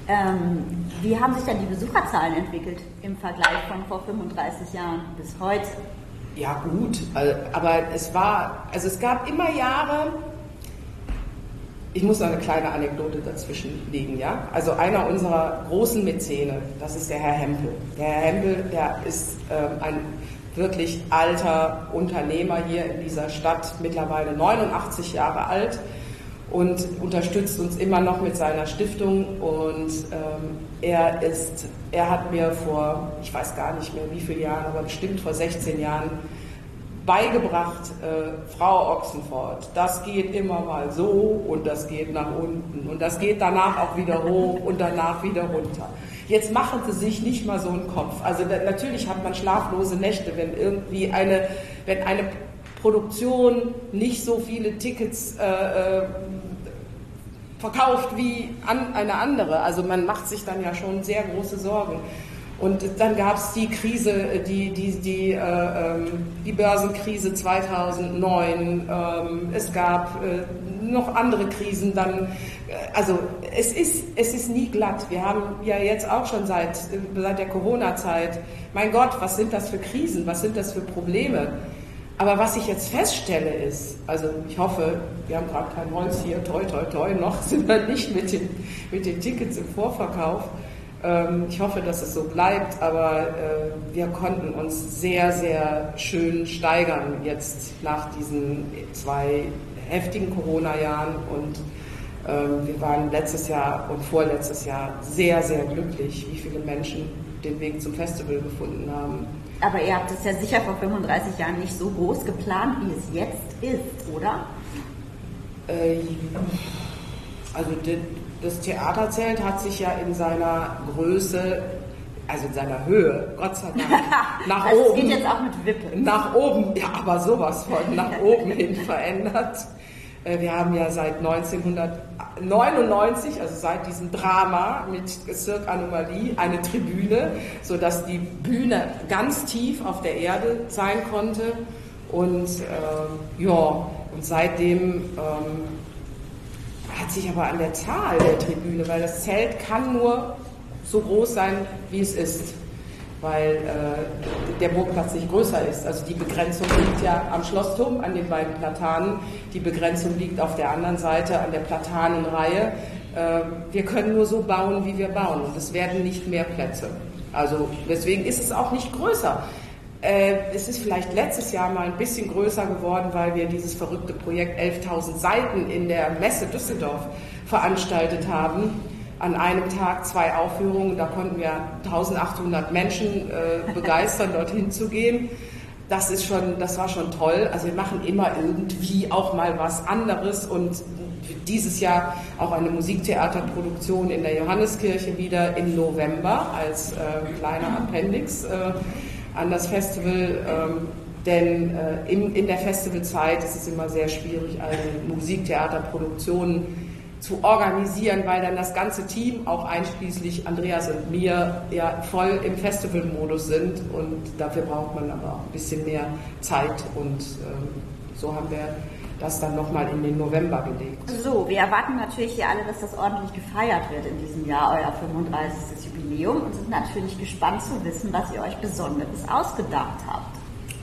Wie haben sich denn die Besucherzahlen entwickelt im Vergleich von vor 35 Jahren bis heute? Ja gut, aber es gab immer Jahre, ich muss noch eine kleine Anekdote dazwischen legen, ja. Also einer unserer großen Mäzene, das ist der Herr Hempel. Der Herr Hempel, der ist ein wirklich alter Unternehmer hier in dieser Stadt, mittlerweile 89 Jahre alt und unterstützt uns immer noch mit seiner Stiftung und er hat mir vor, ich weiß gar nicht mehr wie viele Jahren, aber bestimmt vor 16 Jahren beigebracht, Frau Ochsenfort, das geht immer mal so und das geht nach unten und das geht danach auch wieder hoch und danach wieder runter. Jetzt machen Sie sich nicht mal so einen Kopf. Also natürlich hat man schlaflose Nächte, wenn eine Produktion nicht so viele Tickets verkauft wie eine andere. Also man macht sich dann ja schon sehr große Sorgen. Und dann gab es die Krise, die Börsenkrise 2009. Es gab noch andere Krisen. Also es ist nie glatt. Wir haben ja jetzt auch schon seit der Corona-Zeit. Mein Gott, was sind das für Krisen? Was sind das für Probleme? Aber was ich jetzt feststelle ist, also ich hoffe, wir haben gerade kein Holz hier, toi toi toi, noch sind wir nicht mit den Tickets im Vorverkauf. Ich hoffe, dass es so bleibt, aber wir konnten uns sehr, sehr schön steigern jetzt nach diesen 2 heftigen Corona-Jahren und wir waren letztes Jahr und vorletztes Jahr sehr, sehr glücklich, wie viele Menschen den Weg zum Festival gefunden haben. Aber ihr habt es ja sicher vor 35 Jahren nicht so groß geplant, wie es jetzt ist, oder? Also das Theaterzelt hat sich ja in seiner Größe, also in seiner Höhe, Gott sei Dank, nach also oben. Es geht jetzt auch mit Wippen. Nach oben, ja, aber sowas von nach oben hin verändert. Wir haben ja seit 1999, also seit diesem Drama mit Cirque Anomalie, eine Tribüne, sodass die Bühne ganz tief auf der Erde sein konnte. Und und seitdem hat sich aber an der Zahl der Tribüne, weil das Zelt kann nur so groß sein, wie es ist. weil der Burgplatz nicht größer ist. Also die Begrenzung liegt ja am Schlossturm, an den beiden Platanen. Die Begrenzung liegt auf der anderen Seite an der Platanenreihe. Wir können nur so bauen, wie wir bauen. Und es werden nicht mehr Plätze. Also deswegen ist es auch nicht größer. Es ist vielleicht letztes Jahr mal ein bisschen größer geworden, weil wir dieses verrückte Projekt 11.000 Seiten in der Messe Düsseldorf veranstaltet haben. An einem Tag 2 Aufführungen, da konnten wir 1.800 Menschen begeistern, dorthin zu gehen. Das war schon toll. Also wir machen immer irgendwie auch mal was anderes und dieses Jahr auch eine Musiktheaterproduktion in der Johanneskirche wieder im November als kleiner Appendix an das Festival, denn in der Festivalzeit ist es immer sehr schwierig, eine Musiktheaterproduktion zu organisieren, weil dann das ganze Team, auch einschließlich Andreas und mir, ja voll im Festivalmodus sind und dafür braucht man aber auch ein bisschen mehr Zeit und so haben wir das dann nochmal in den November gelegt. So, wir erwarten natürlich hier alle, dass das ordentlich gefeiert wird in diesem Jahr, euer 35. Jubiläum und sind natürlich gespannt zu wissen, was ihr euch Besonderes ausgedacht habt.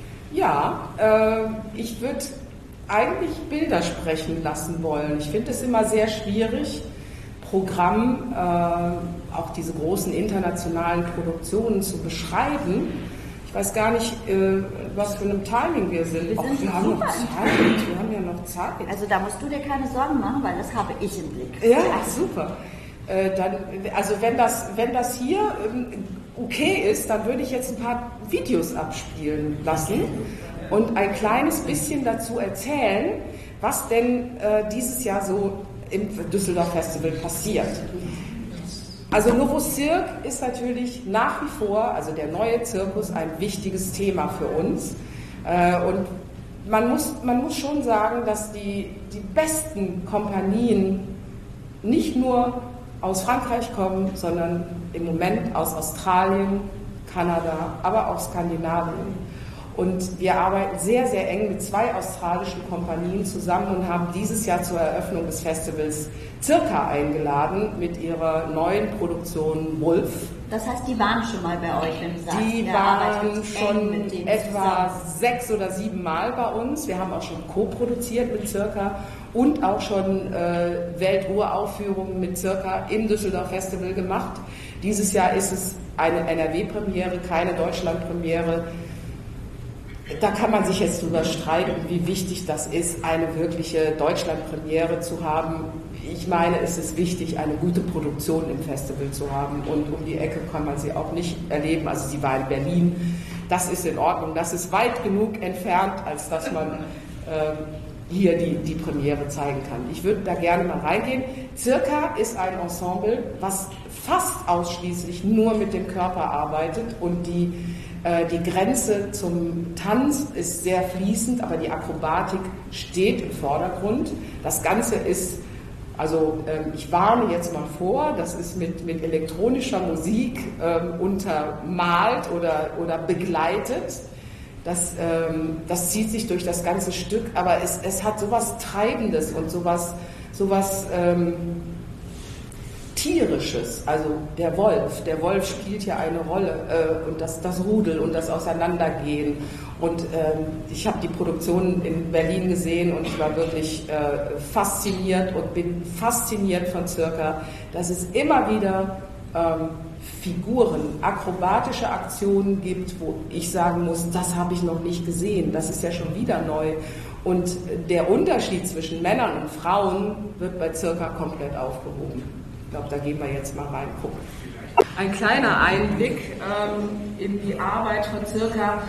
Ja, ich würde eigentlich Bilder sprechen lassen wollen. Ich finde es immer sehr schwierig, Programm, auch diese großen internationalen Produktionen zu beschreiben. Ich weiß gar nicht, was für einem Timing wir sind. Wir haben noch Zeit. Wir haben ja noch Zeit. Also da musst du dir keine Sorgen machen, weil das habe ich im Blick. Ja, super. Also wenn das hier okay ist, dann würde ich jetzt ein paar Videos abspielen lassen und ein kleines bisschen dazu erzählen, was denn dieses Jahr so im Düsseldorf Festival passiert. Also Novus Cirque ist natürlich nach wie vor, also der neue Zirkus, ein wichtiges Thema für uns. Und man muss schon sagen, dass die besten Kompanien nicht nur aus Frankreich kommen, sondern im Moment aus Australien, Kanada, aber auch Skandinavien. Und wir arbeiten sehr, sehr eng mit 2 australischen Kompanien zusammen und haben dieses Jahr zur Eröffnung des Festivals Circa eingeladen mit ihrer neuen Produktion Wolf. Das heißt, die waren schon mal bei euch, wenn du sagst, die waren schon etwa 6 oder 7 Mal bei uns. Wir haben auch schon co-produziert mit Circa und auch schon Welturaufführungen mit Circa im Düsseldorf Festival gemacht. Dieses Jahr ist es eine NRW-Premiere, keine Deutschland-Premiere. Da kann man sich jetzt drüber streiten, wie wichtig das ist, eine wirkliche Deutschland-Premiere zu haben. Ich meine, es ist wichtig, eine gute Produktion im Festival zu haben und um die Ecke kann man sie auch nicht erleben. Also sie war in Berlin, das ist in Ordnung, das ist weit genug entfernt, als dass man hier die Premiere zeigen kann. Ich würde da gerne mal reingehen. Circa ist ein Ensemble, was fast ausschließlich nur mit dem Körper arbeitet und die Grenze zum Tanz ist sehr fließend, aber die Akrobatik steht im Vordergrund. Das Ganze ist, also ich warne jetzt mal vor, das ist mit elektronischer Musik untermalt oder begleitet. Das zieht sich durch das ganze Stück, aber es hat sowas Treibendes und sowas Tierisches, also der Wolf spielt ja eine Rolle und das Rudel und das Auseinandergehen und ich habe die Produktion in Berlin gesehen und ich war wirklich fasziniert und bin fasziniert von Circa, dass es immer wieder Figuren, akrobatische Aktionen gibt, wo ich sagen muss, das habe ich noch nicht gesehen, das ist ja schon wieder neu. Und der Unterschied zwischen Männern und Frauen wird bei Circa komplett aufgehoben. Ich glaube, da gehen wir jetzt mal reingucken. Ein kleiner Einblick in die Arbeit von Circa,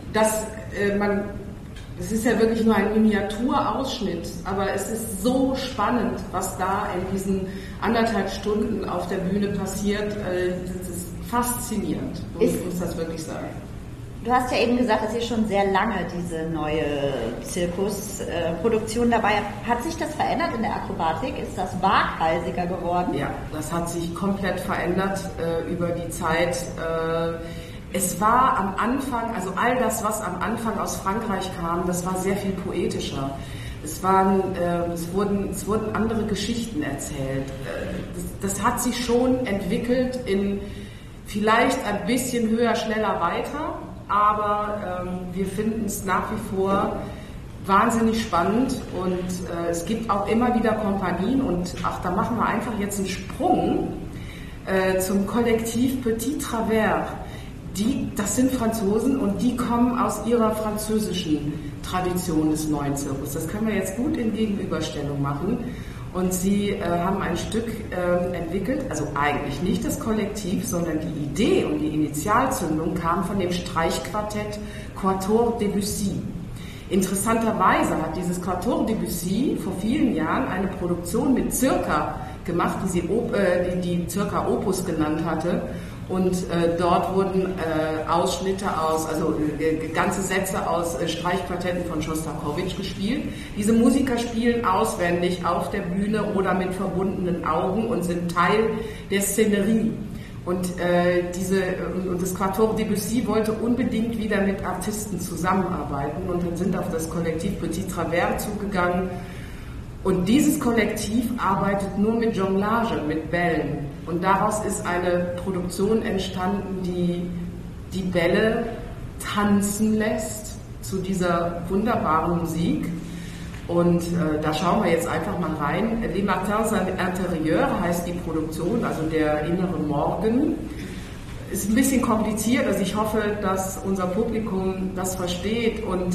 es ist ja wirklich nur ein Miniaturausschnitt, aber es ist so spannend, was da in diesen 1,5 Stunden auf der Bühne passiert. Das ist faszinierend, muss das wirklich sagen. Du hast ja eben gesagt, dass ihr schon sehr lange diese neue Zirkusproduktion dabei habt. Hat sich das verändert in der Akrobatik? Ist das waghalsiger geworden? Ja, das hat sich komplett verändert über die Zeit. Es war am Anfang, also all das, was am Anfang aus Frankreich kam, das war sehr viel poetischer. Es wurden andere Geschichten erzählt. Das hat sich schon entwickelt in vielleicht ein bisschen höher, schneller, weiter, aber wir finden es nach wie vor wahnsinnig spannend und es gibt auch immer wieder Kompanien und da machen wir einfach jetzt einen Sprung zum Kollektiv Petit Travers. Das sind Franzosen und die kommen aus ihrer französischen Tradition des neuen Zirkus. Das können wir jetzt gut in Gegenüberstellung machen. Und sie haben ein Stück entwickelt, also eigentlich nicht das Kollektiv, sondern die Idee und die Initialzündung kam von dem Streichquartett Quatuor Debussy. Interessanterweise hat dieses Quatuor Debussy vor vielen Jahren eine Produktion mit Zirka gemacht, die Zirka Opus genannt hatte. Und dort wurden Ausschnitte ganze Sätze aus Streichquartetten von Schostakowitsch gespielt. Diese Musiker spielen auswendig auf der Bühne oder mit verbundenen Augen und sind Teil der Szenerie. Und das Quatuor Debussy wollte unbedingt wieder mit Artisten zusammenarbeiten und dann sind auf das Kollektiv Petit Travers zugegangen. Und dieses Kollektiv arbeitet nur mit Jonglage, mit Bällen. Und daraus ist eine Produktion entstanden, die Bälle tanzen lässt zu dieser wunderbaren Musik. Und da schauen wir jetzt einfach mal rein. Les Matins Intérieurs heißt die Produktion, also der innere Morgen. Ist ein bisschen kompliziert, also ich hoffe, dass unser Publikum das versteht und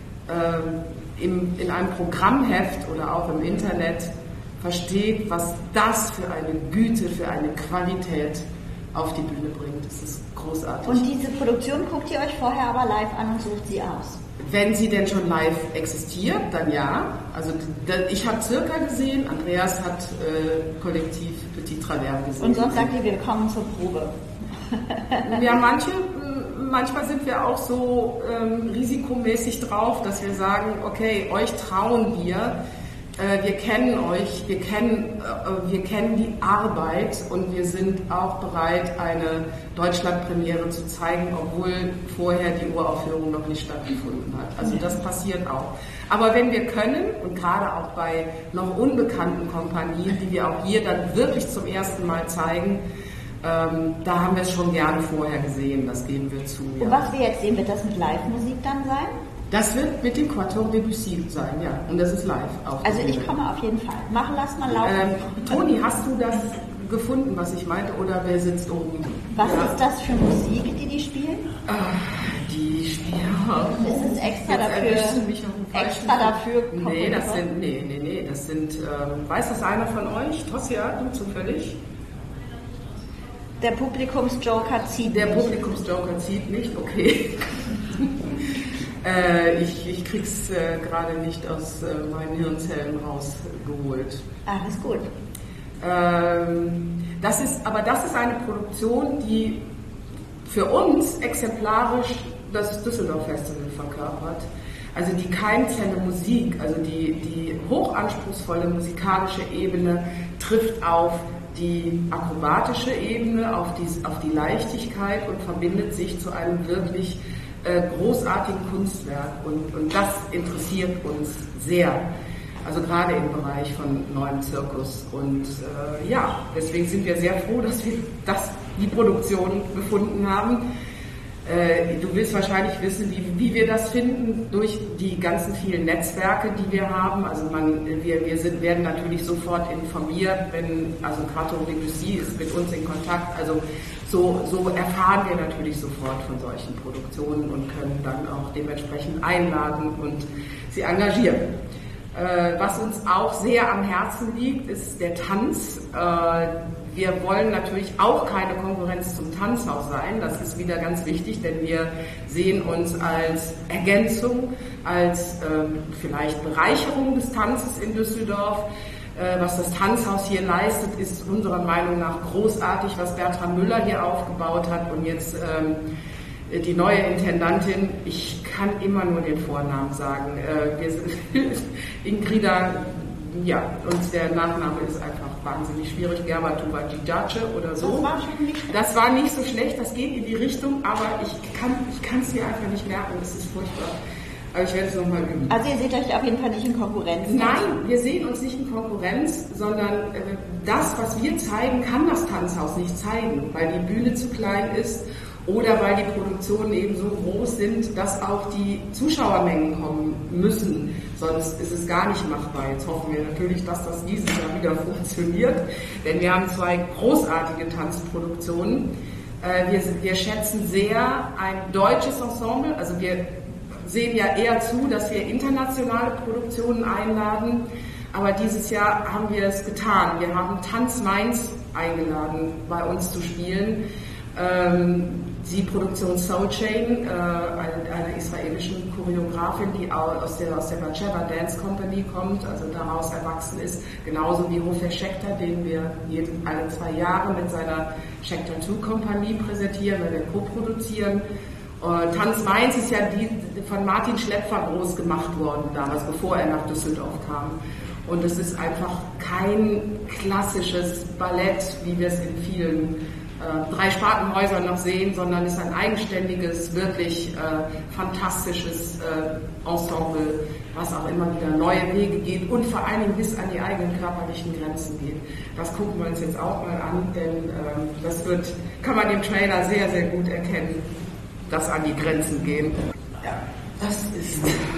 in einem Programmheft oder auch im Internet versteht, was das für eine Güte, für eine Qualität auf die Bühne bringt. Das ist großartig. Und diese Produktion guckt ihr euch vorher aber live an und sucht sie aus? Wenn sie denn schon live existiert, dann ja. Also ich habe Zirka gesehen, Andreas hat Kollektiv Petit Travers gesehen. Und sonst sagt ihr, wir kommen zur Probe. Ja, manchmal sind wir auch so risikomäßig drauf, dass wir sagen, okay, euch trauen wir. Wir kennen euch, wir kennen die Arbeit und wir sind auch bereit, eine Deutschlandpremiere zu zeigen, obwohl vorher die Uraufführung noch nicht stattgefunden hat. Also das passiert auch. Aber wenn wir können, und gerade auch bei noch unbekannten Kompanien, die wir auch hier dann wirklich zum ersten Mal zeigen, da haben wir es schon gerne vorher gesehen, das geben wir zu. Ja. Und was wir jetzt sehen, wird das mit Live-Musik dann sein? Das wird mit dem Quatuor Debussy sein, ja. Und das ist live. Also ich komme auf jeden Fall. Lass mal laufen. Toni, hast du das gefunden, was ich meinte, oder wer sitzt oben? Was ist das für Musik, die spielen? Die spielen. Ist es extra dafür? Nee, das sind, weiß das einer von euch? Tosja, du zufällig? Der Publikumsjoker zieht nicht. Der Publikumsjoker zieht nicht, okay. Ich krieg's gerade nicht aus meinen Hirnzellen rausgeholt. Alles gut. Das ist eine Produktion, die für uns exemplarisch das Düsseldorf Festival verkörpert. Also die Keimzelle Musik, also die hochanspruchsvolle musikalische Ebene trifft auf die akrobatische Ebene, auf die Leichtigkeit und verbindet sich zu einem wirklich großartigen Kunstwerk und das interessiert uns sehr, also gerade im Bereich von neuem Zirkus und deswegen sind wir sehr froh, dass wir die Produktion gefunden haben. Du willst wahrscheinlich wissen, wie wir das finden, durch die ganzen vielen Netzwerke, die wir haben. Also werden natürlich sofort informiert, also Quatuor Debussy ist mit uns in Kontakt. Also so erfahren wir natürlich sofort von solchen Produktionen und können dann auch dementsprechend einladen und sie engagieren. Was uns auch sehr am Herzen liegt, ist der Tanz. Wir wollen natürlich auch keine Konkurrenz zum Tanzhaus sein, das ist wieder ganz wichtig, denn wir sehen uns als Ergänzung, als vielleicht Bereicherung des Tanzes in Düsseldorf. Was das Tanzhaus hier leistet, ist unserer Meinung nach großartig, was Bertram Müller hier aufgebaut hat und jetzt die neue Intendantin, ich kann immer nur den Vornamen sagen, Ingrida, ja, und der Nachname ist einfach wahnsinnig schwierig, Gerbatova-Gidace oder so. Das war nicht so schlecht, das geht in die Richtung, aber ich kann es mir einfach nicht merken, das ist furchtbar. Aber ich werde es nochmal üben. Also ihr seht euch auf jeden Fall nicht in Konkurrenz? Nein, wir sehen uns nicht in Konkurrenz, sondern das, was wir zeigen, kann das Tanzhaus nicht zeigen, weil die Bühne zu klein ist oder weil die Produktionen eben so groß sind, dass auch die Zuschauermengen kommen müssen. Sonst ist es gar nicht machbar. Jetzt hoffen wir natürlich, dass das dieses Jahr wieder funktioniert, denn wir haben 2 großartige Tanzproduktionen. Wir schätzen sehr ein deutsches Ensemble, also wir sehen ja eher zu, dass wir internationale Produktionen einladen, aber dieses Jahr haben wir es getan. Wir haben Tanz Mainz eingeladen, bei uns zu spielen. Die Produktion Soul Chain, einer israelischen Choreografin, die aus der Batsheva Dance Company kommt, also daraus erwachsen ist, genauso wie Hofer Schechter, den wir alle 2 Jahre mit seiner Schechter 2 Kompanie präsentieren, weil wir co-produzieren. Tanz Mainz ist ja die von Martin Schlepfer groß gemacht worden damals, bevor er nach Düsseldorf kam. Und es ist einfach kein klassisches Ballett, wie wir es in vielen 3-Spartenhäusern noch sehen, sondern ist ein eigenständiges, wirklich fantastisches Ensemble, was auch immer wieder neue Wege geht und vor allen Dingen bis an die eigenen körperlichen Grenzen geht. Das gucken wir uns jetzt auch mal an, denn das kann man im Trailer sehr, sehr gut erkennen, dass an die Grenzen gehen. Ja, das ist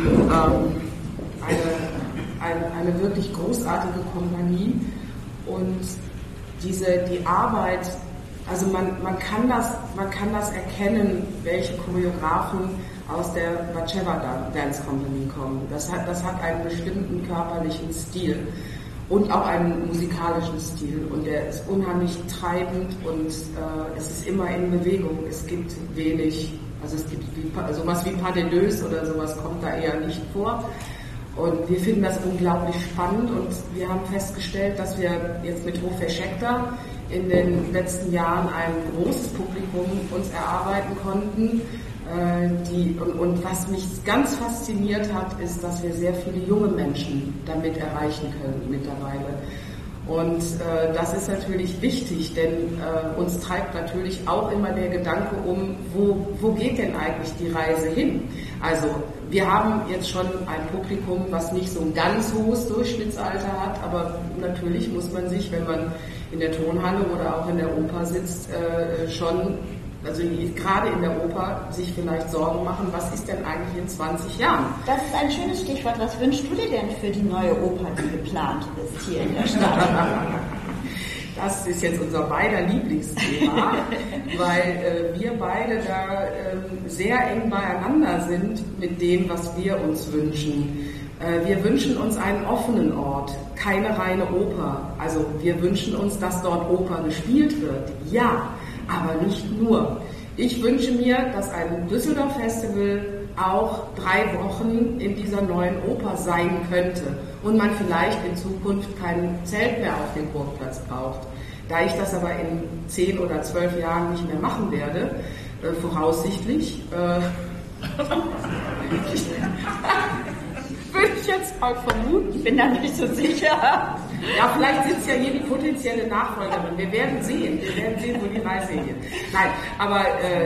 eine wirklich großartige Kompanie und die Arbeit. Also man kann das erkennen, welche Choreografen aus der Batsheva Dance Company kommen. Das hat einen bestimmten körperlichen Stil und auch einen musikalischen Stil. Und der ist unheimlich treibend und es ist immer in Bewegung. Es gibt wenig, also es gibt sowas wie Pas de Deux oder sowas kommt da eher nicht vor. Und wir finden das unglaublich spannend und wir haben festgestellt, dass wir jetzt mit Hofer Schechter in den letzten Jahren ein großes Publikum uns erarbeiten konnten. Und was mich ganz fasziniert hat, ist, dass wir sehr viele junge Menschen damit erreichen können mittlerweile. Und das ist natürlich wichtig, denn uns treibt natürlich auch immer der Gedanke wo geht denn eigentlich die Reise hin? Also wir haben jetzt schon ein Publikum, was nicht so ein ganz hohes Durchschnittsalter hat, aber natürlich muss man sich, wenn man in der Tonhalle oder auch in der Oper sitzt, schon, also gerade in der Oper, sich vielleicht Sorgen machen, was ist denn eigentlich in 20 Jahren? Das ist ein schönes Stichwort. Was wünschst du dir denn für die neue Oper, die geplant ist hier in der Stadt? Das ist jetzt unser beider Lieblingsthema, weil wir beide da sehr eng beieinander sind mit dem, was wir uns wünschen. Wir wünschen uns einen offenen Ort, keine reine Oper. Also wir wünschen uns, dass dort Oper gespielt wird. Ja, aber nicht nur. Ich wünsche mir, dass ein Düsseldorf Festival auch 3 Wochen in dieser neuen Oper sein könnte und man vielleicht in Zukunft kein Zelt mehr auf dem Burgplatz braucht. Da ich das aber in 10 oder 12 Jahren nicht mehr machen werde, voraussichtlich, würde ich jetzt mal vermuten. Ich bin da nicht so sicher. Ja, vielleicht sitzt ja hier die potenzielle Nachfolgerin. Wir werden sehen, wo die Reise geht. Nein, aber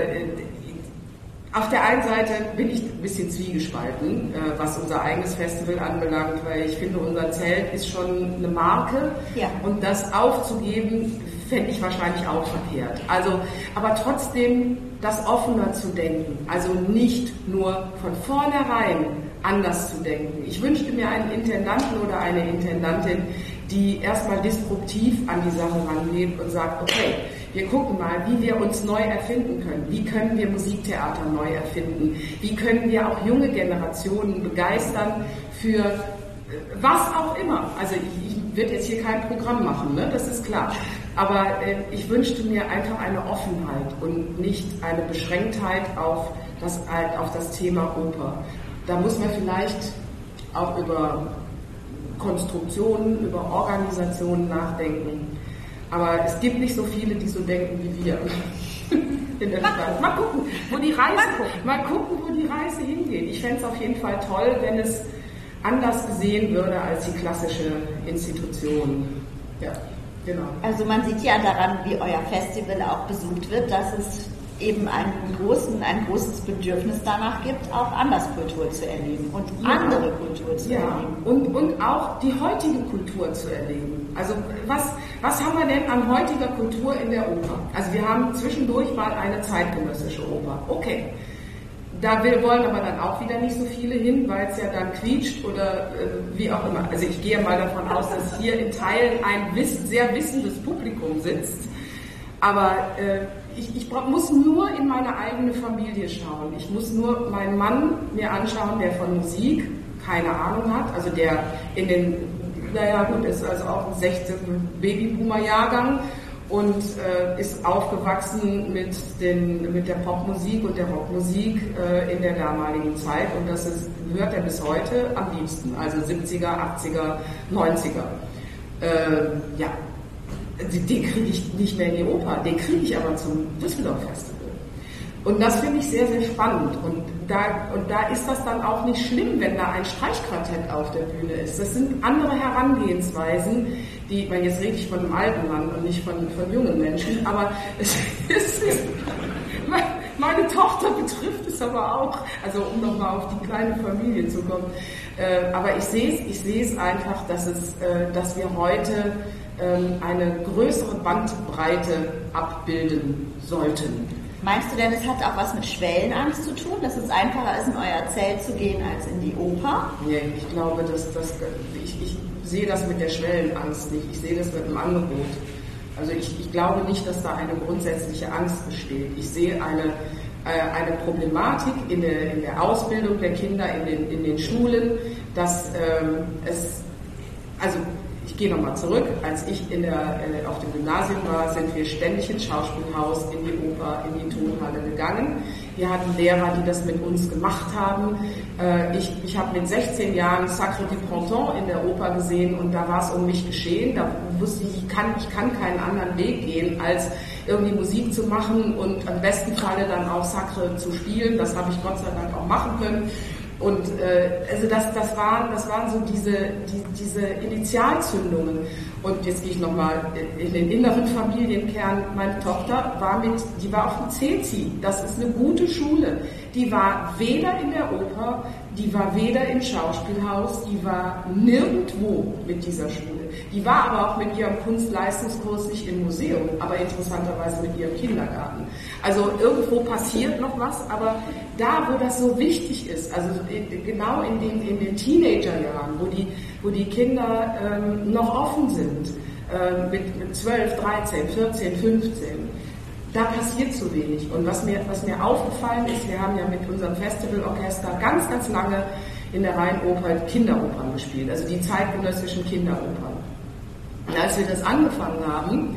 auf der einen Seite bin ich ein bisschen zwiegespalten, was unser eigenes Festival anbelangt, weil ich finde, unser Zelt ist schon eine Marke, ja. Und das aufzugeben, fände ich wahrscheinlich auch verkehrt. Also, aber trotzdem das offener zu denken, also nicht nur von vornherein anders zu denken. Ich wünschte mir einen Intendanten oder eine Intendantin, die erstmal disruptiv an die Sache rangeht und sagt, okay, wir gucken mal, wie wir uns neu erfinden können. Wie können wir Musiktheater neu erfinden? Wie können wir auch junge Generationen begeistern für was auch immer? Also ich würde jetzt hier kein Programm machen, ne? Das ist klar. Aber ich wünschte mir einfach eine Offenheit und nicht eine Beschränktheit auf das Thema Oper. Da muss man vielleicht auch über Konstruktionen, über Organisationen nachdenken. Aber es gibt nicht so viele, die so denken wie wir in der Stadt. Mal gucken, wo die Reise hingeht. Ich fände es auf jeden Fall toll, wenn es anders gesehen würde als die klassische Institution. Ja, genau. Also man sieht ja daran, wie euer Festival auch besucht wird, dass es eben ein großes Bedürfnis danach gibt, auch Anderskultur zu erleben und andere Kultur zu erleben. Und auch die heutige Kultur zu erleben. Also was haben wir denn an heutiger Kultur in der Oper? Also wir haben zwischendurch mal eine zeitgenössische Oper. Okay. Da wollen aber dann auch wieder nicht so viele hin, weil es ja dann quietscht oder wie auch immer. Also ich gehe mal davon aus, dass hier in Teilen ein sehr wissendes Publikum sitzt. Aber ich muss nur in meine eigene Familie schauen. Ich muss nur meinen Mann mir anschauen, der von Musik keine Ahnung hat. Also der ist also auch ein 16. Babyboomer-Jahrgang. Und ist aufgewachsen mit der Popmusik und der Rockmusik in der damaligen Zeit. Und hört er bis heute am liebsten, also 70er, 80er, 90er. Den kriege ich nicht mehr in die Oper, den kriege ich aber zum Düsseldorf Festival. Und das finde ich sehr, sehr spannend. Und da ist das dann auch nicht schlimm, wenn da ein Streichquartett auf der Bühne ist. Das sind andere Herangehensweisen, jetzt rede ich von einem alten Mann und nicht von jungen Menschen, aber meine Tochter betrifft es aber auch, also um nochmal auf die kleine Familie zu kommen. Aber ich sehe es einfach, dass wir heute eine größere Bandbreite abbilden sollten. Meinst du denn, es hat auch was mit Schwellenangst zu tun, dass es einfacher ist, in euer Zelt zu gehen als in die Oper? Nee, ich glaube, ich sehe das mit der Schwellenangst nicht. Ich sehe das mit dem Angebot. Also ich glaube nicht, dass da eine grundsätzliche Angst besteht. Ich sehe eine Problematik in der Ausbildung der Kinder in den Schulen, dass ich gehe nochmal zurück, als ich auf dem Gymnasium war, sind wir ständig ins Schauspielhaus, in die Oper, in die Tonhalle gegangen. Wir hatten Lehrer, die das mit uns gemacht haben. Ich habe mit 16 Jahren Sacre du Printemps in der Oper gesehen und da war es um mich geschehen. Da wusste ich kann keinen anderen Weg gehen, als irgendwie Musik zu machen und am besten Falle dann auch Sacre zu spielen. Das habe ich Gott sei Dank auch machen können. Und also das waren so diese Initialzündungen. Und jetzt gehe ich nochmal in den inneren Familienkern. Meine Tochter war auf dem CECI. Das ist eine gute Schule. Die war weder in der Oper, die war weder im Schauspielhaus, die war nirgendwo mit dieser Schule. Die war aber auch mit ihrem Kunstleistungskurs nicht im Museum, aber interessanterweise mit ihrem Kindergarten. Also irgendwo passiert noch was, aber da, wo das so wichtig ist, also genau in den Teenagerjahren, wo die Kinder noch offen sind, mit 12, 13, 14, 15, da passiert zu wenig. Und was mir aufgefallen ist, wir haben ja mit unserem Festivalorchester ganz, ganz lange in der Rheinoper Kinderopern gespielt, also die zeitgenössischen Kinderopern. Und als wir das angefangen haben,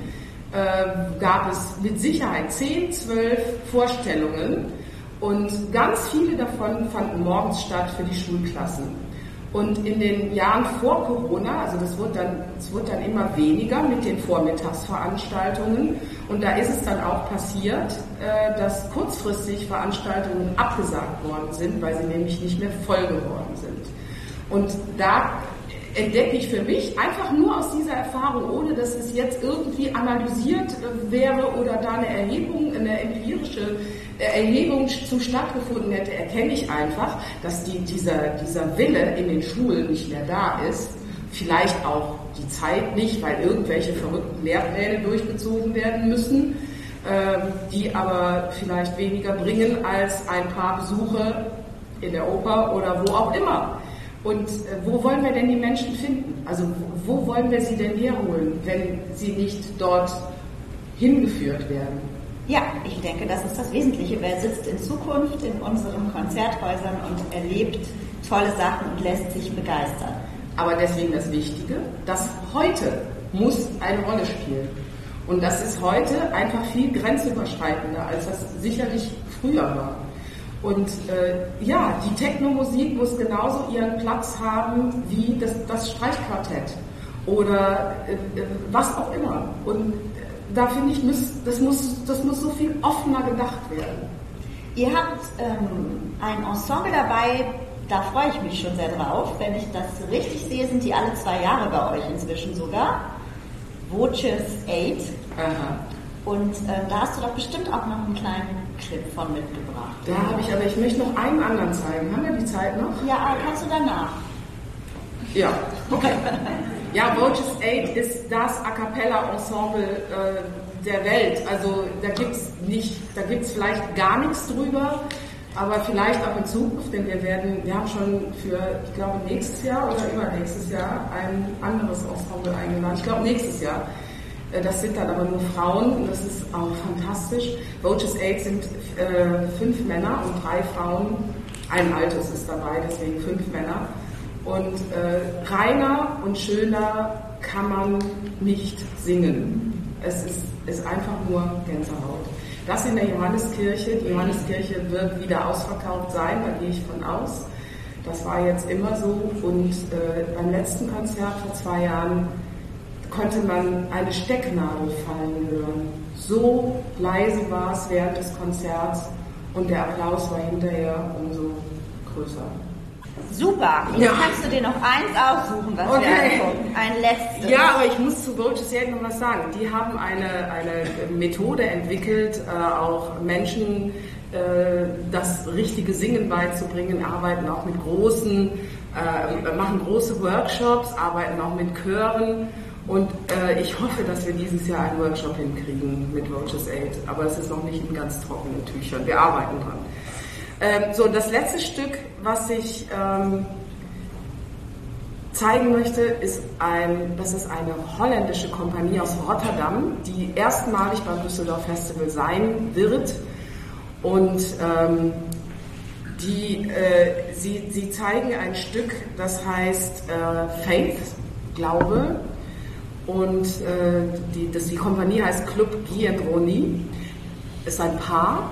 gab es mit Sicherheit 10, 12 Vorstellungen und ganz viele davon fanden morgens statt für die Schulklassen. Und in den Jahren vor Corona, also es wird dann immer weniger mit den Vormittagsveranstaltungen und da ist es dann auch passiert, dass kurzfristig Veranstaltungen abgesagt worden sind, weil sie nämlich nicht mehr voll geworden sind. Und da entdecke ich für mich einfach nur aus dieser Erfahrung, ohne dass es jetzt irgendwie analysiert wäre oder da eine empirische Erhebung zu stattgefunden hätte, erkenne ich einfach, dass dieser Wille in den Schulen nicht mehr da ist. Vielleicht auch die Zeit nicht, weil irgendwelche verrückten Lehrpläne durchgezogen werden müssen, die aber vielleicht weniger bringen als ein paar Besuche in der Oper oder wo auch immer. Und wo wollen wir denn die Menschen finden? Also wo wollen wir sie denn herholen, wenn sie nicht dort hingeführt werden? Ja, ich denke, das ist das Wesentliche. Wer sitzt in Zukunft in unseren Konzerthäusern und erlebt tolle Sachen und lässt sich begeistern. Aber deswegen das Wichtige, das heute muss eine Rolle spielen. Und das ist heute einfach viel grenzüberschreitender, als das sicherlich früher war. Und die Technomusik muss genauso ihren Platz haben wie das Streichquartett oder was auch immer. Und da finde ich, das muss so viel offener gedacht werden. Ihr habt ein Ensemble dabei, da freue ich mich schon sehr drauf. Wenn ich das richtig sehe, sind die alle 2 Jahre bei euch inzwischen sogar. Voces 8. Aha. Und da hast du doch bestimmt auch noch einen kleinen Clip von mitgebracht. Da habe ich, aber ich möchte noch einen anderen zeigen. Haben wir die Zeit noch? Ja, kannst du danach. Ja, okay. Ja, Voces 8 ist das A Cappella Ensemble der Welt. Also da gibt's vielleicht gar nichts drüber, aber vielleicht auch in Zukunft, denn wir haben schon für, ich glaube, nächstes Jahr oder übernächstes Jahr ein anderes Ensemble eingeladen. Ich glaube, nächstes Jahr. Das sind dann aber nur Frauen und das ist auch fantastisch. Voces 8 sind 5 Männer und 3 Frauen. Ein Altes ist dabei, deswegen 5 Männer. Und reiner und schöner kann man nicht singen. Es ist einfach nur Gänsehaut. Das in der Johanneskirche. Die Johanneskirche wird wieder ausverkauft sein, da gehe ich von aus. Das war jetzt immer so. Und beim letzten Konzert vor 2 Jahren konnte man eine Stecknadel fallen hören. So leise war es während des Konzerts und der Applaus war hinterher umso größer. Super, jetzt kannst du dir noch eins aussuchen, was wir angucken. Ein letztes. Ja, aber ich muss zu Voces 8 noch was sagen. Die haben eine Methode entwickelt, auch Menschen das richtige Singen beizubringen, arbeiten auch mit machen große Workshops, arbeiten auch mit Chören. Und ich hoffe, dass wir dieses Jahr einen Workshop hinkriegen mit Voces 8. Aber es ist noch nicht in ganz trockenen Tüchern. Wir arbeiten dran. So, das letzte Stück, was ich zeigen möchte, ist das ist eine holländische Kompanie aus Rotterdam, die erstmalig beim Düsseldorf Festival sein wird. Und sie zeigen ein Stück, das heißt Faith, Glaube. Und die Kompanie heißt Club Guy and Roni. Ist ein Paar.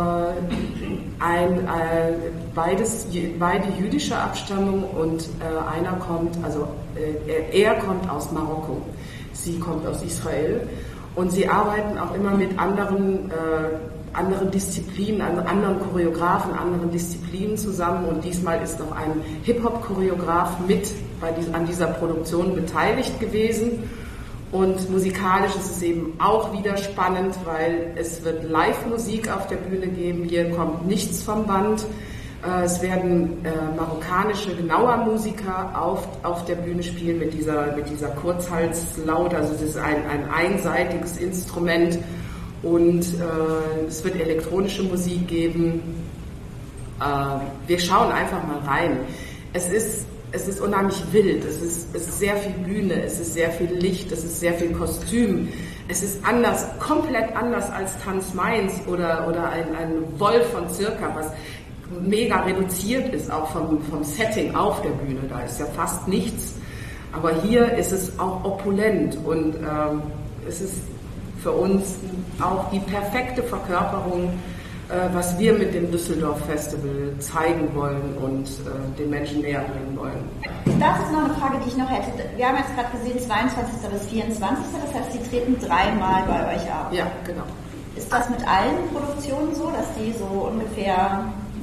Beide jüdischer Abstammung und einer kommt, er kommt aus Marokko, sie kommt aus Israel und sie arbeiten auch immer mit anderen Disziplinen, anderen Choreografen, anderen Disziplinen zusammen und diesmal ist noch ein Hip-Hop-Choreograf mit an dieser Produktion beteiligt gewesen. Und musikalisch ist es eben auch wieder spannend, weil es wird Live-Musik auf der Bühne geben. Hier kommt nichts vom Band. Es werden marokkanische Genauer-Musiker auf der Bühne spielen mit dieser Kurzhalslaute. Also es ist ein einseitiges Instrument. Und es wird elektronische Musik geben. Wir schauen einfach mal rein. Es ist unheimlich wild, es ist sehr viel Bühne, es ist sehr viel Licht, es ist sehr viel Kostüm. Es ist komplett anders als Tanz Mainz oder ein Wolf von Circa, was mega reduziert ist, auch vom Setting auf der Bühne. Da ist ja fast nichts. Aber hier ist es auch opulent und es ist für uns auch die perfekte Verkörperung, was wir mit dem Düsseldorf Festival zeigen wollen und den Menschen näher bringen wollen. Das ist noch eine Frage, die ich noch hätte. Wir haben jetzt gerade gesehen, 22. bis 24. Das heißt, Sie treten 3-mal bei euch auf. Ja, genau. Ist das mit allen Produktionen so, dass die so ungefähr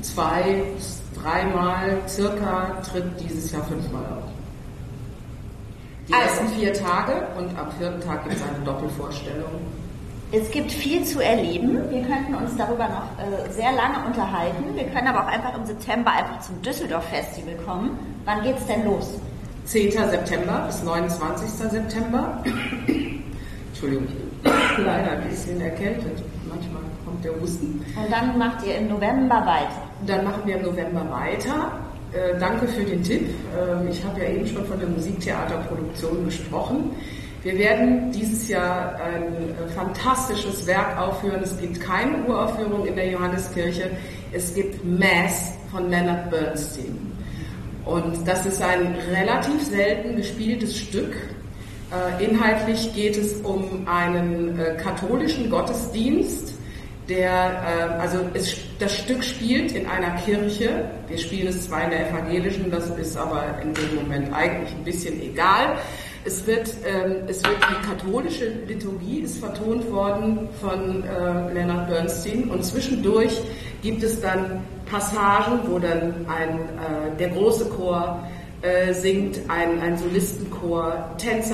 2-3 circa tritt dieses Jahr 5-mal auf? Die ersten 4 Tage und am 4. Tag gibt es eine Doppelvorstellung. Es gibt viel zu erleben. Wir könnten uns darüber noch sehr lange unterhalten. Wir können aber auch einfach im September einfach zum Düsseldorf Festival kommen. Wann geht's denn los? 10. September bis 29. September. Entschuldigung, ich bin leider ein bisschen erkältet. Manchmal kommt der Husten. Und dann macht ihr im November weiter? Dann machen wir im November weiter. Danke für den Tipp. Ich habe ja eben schon von der Musiktheaterproduktion gesprochen. Wir werden dieses Jahr ein fantastisches Werk aufführen. Es gibt keine Uraufführung in der Johanneskirche. Es gibt Mass von Leonard Bernstein. Und das ist ein relativ selten gespieltes Stück. Inhaltlich geht es um einen katholischen Gottesdienst, das Stück spielt in einer Kirche. Wir spielen es zwar in der evangelischen, das ist aber in dem Moment eigentlich ein bisschen egal. Es wird die katholische Liturgie ist vertont worden von Leonard Bernstein und zwischendurch gibt es dann Passagen, wo dann der große Chor singt, ein Solistenchor, Tänzer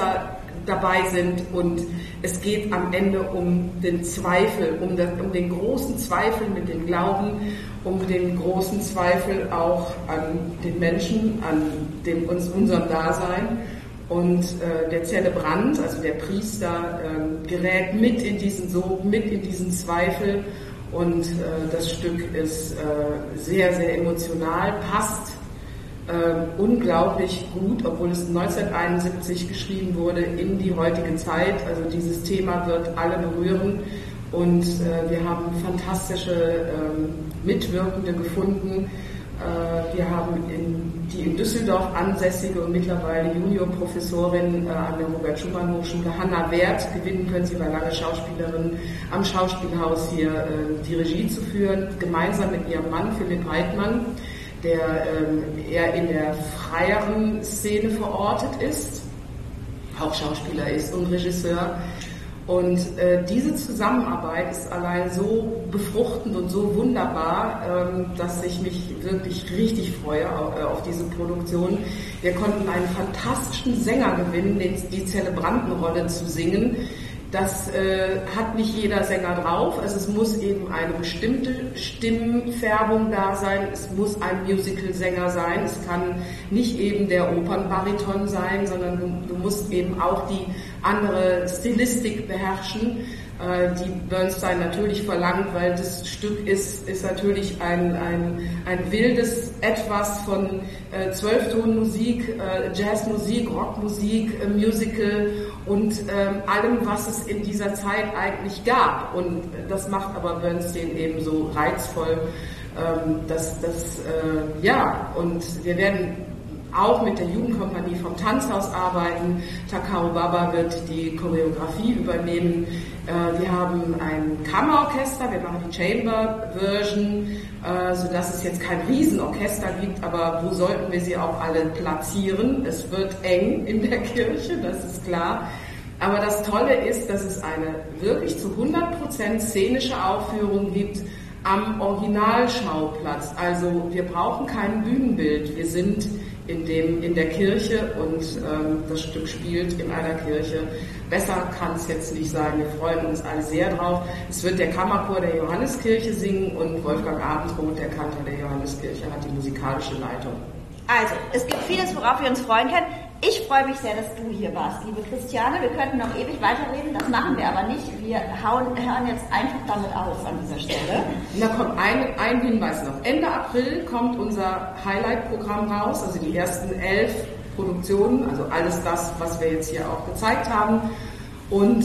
dabei sind, und es geht am Ende um den Zweifel, um den großen Zweifel mit dem Glauben, um den großen Zweifel auch an den Menschen, an unserem Dasein. Und der Zelebrant, also der Priester, gerät mit in diesen Zweifel, und das Stück ist sehr, sehr emotional, passt unglaublich gut, obwohl es 1971 geschrieben wurde, in die heutige Zeit. Also dieses Thema wird alle berühren, und wir haben fantastische Mitwirkende gefunden. Wir haben die in Düsseldorf ansässige und mittlerweile Juniorprofessorin an der Robert-Schumann-Hochschule, Hanna Werth, gewinnen können. Sie war lange Schauspielerin am Schauspielhaus hier, die Regie zu führen, gemeinsam mit ihrem Mann Philipp Heidmann, der eher in der freieren Szene verortet ist, auch Schauspieler ist und Regisseur. Und diese Zusammenarbeit ist allein so befruchtend und so wunderbar, dass ich mich wirklich richtig freue auf diese Produktion. Wir konnten einen fantastischen Sänger gewinnen, die Zelebrantenrolle zu singen. Das hat nicht jeder Sänger drauf. Also es muss eben eine bestimmte Stimmfärbung da sein. Es muss ein Musical-Sänger sein. Es kann nicht eben der Opernbariton sein, sondern du musst eben auch die andere Stilistik beherrschen, die Bernstein natürlich verlangt, weil das Stück ist natürlich ein wildes Etwas von 12-Ton-Musik, Jazzmusik, Rockmusik, Musical und allem, was es in dieser Zeit eigentlich gab. Und das macht aber Bernstein eben so reizvoll, und wir werden auch mit der Jugendkompanie vom Tanzhaus arbeiten. Takao Baba wird die Choreografie übernehmen. Wir haben ein Kammerorchester, wir machen die Chamber-Version, sodass es jetzt kein Riesenorchester gibt, aber wo sollten wir sie auch alle platzieren? Es wird eng in der Kirche, das ist klar. Aber das Tolle ist, dass es eine wirklich zu 100% szenische Aufführung gibt am Originalschauplatz. Also wir brauchen kein Bühnenbild, wir sind in der Kirche, und das Stück spielt in einer Kirche. Besser kann es jetzt nicht sein. Wir freuen uns alle sehr drauf. Es wird der Kammerchor der Johanneskirche singen, und Wolfgang Abendroth, der Kantor der Johanneskirche, hat die musikalische Leitung. Also, es gibt vieles, worauf wir uns freuen können. Ich freue mich sehr, dass du hier warst, liebe Christiane. Wir könnten noch ewig weiterreden, das machen wir aber nicht. Wir hören jetzt einfach damit auf an dieser Stelle. Na komm, ein Hinweis noch. Ende April kommt unser Highlight-Programm raus, also die ersten 11 Produktionen, also alles das, was wir jetzt hier auch gezeigt haben. Und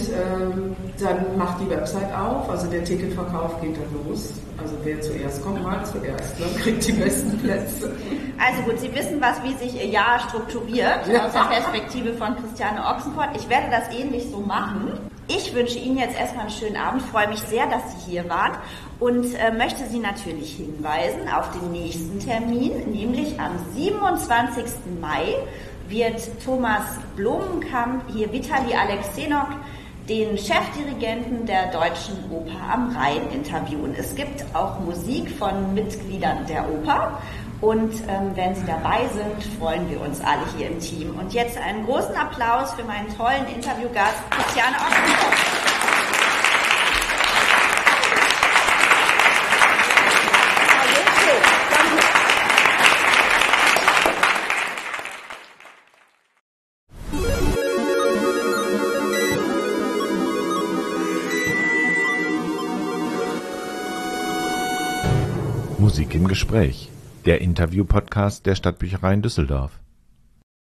dann macht die Website auf, also der Ticketverkauf geht dann los. Also wer zuerst kommt, mal zuerst, ne? Kriegt die besten Plätze. Also gut, Sie wissen, wie sich Ihr Jahr strukturiert, aus der Perspektive von Christiane Ochsenfort. Ich werde das ähnlich so machen. Ich wünsche Ihnen jetzt erstmal einen schönen Abend, freue mich sehr, dass Sie hier waren, und möchte Sie natürlich hinweisen auf den nächsten Termin, nämlich am 27. Mai wird Thomas Blumenkamp hier Vitali Alexenok, den Chefdirigenten der Deutschen Oper am Rhein, interviewen. Es gibt auch Musik von Mitgliedern der Oper, und wenn Sie dabei sind, freuen wir uns alle hier im Team. Und jetzt einen großen Applaus für meinen tollen Interviewgast Christiane Ochsenfort. Musik im Gespräch, der Interview-Podcast der Stadtbücherei in Düsseldorf.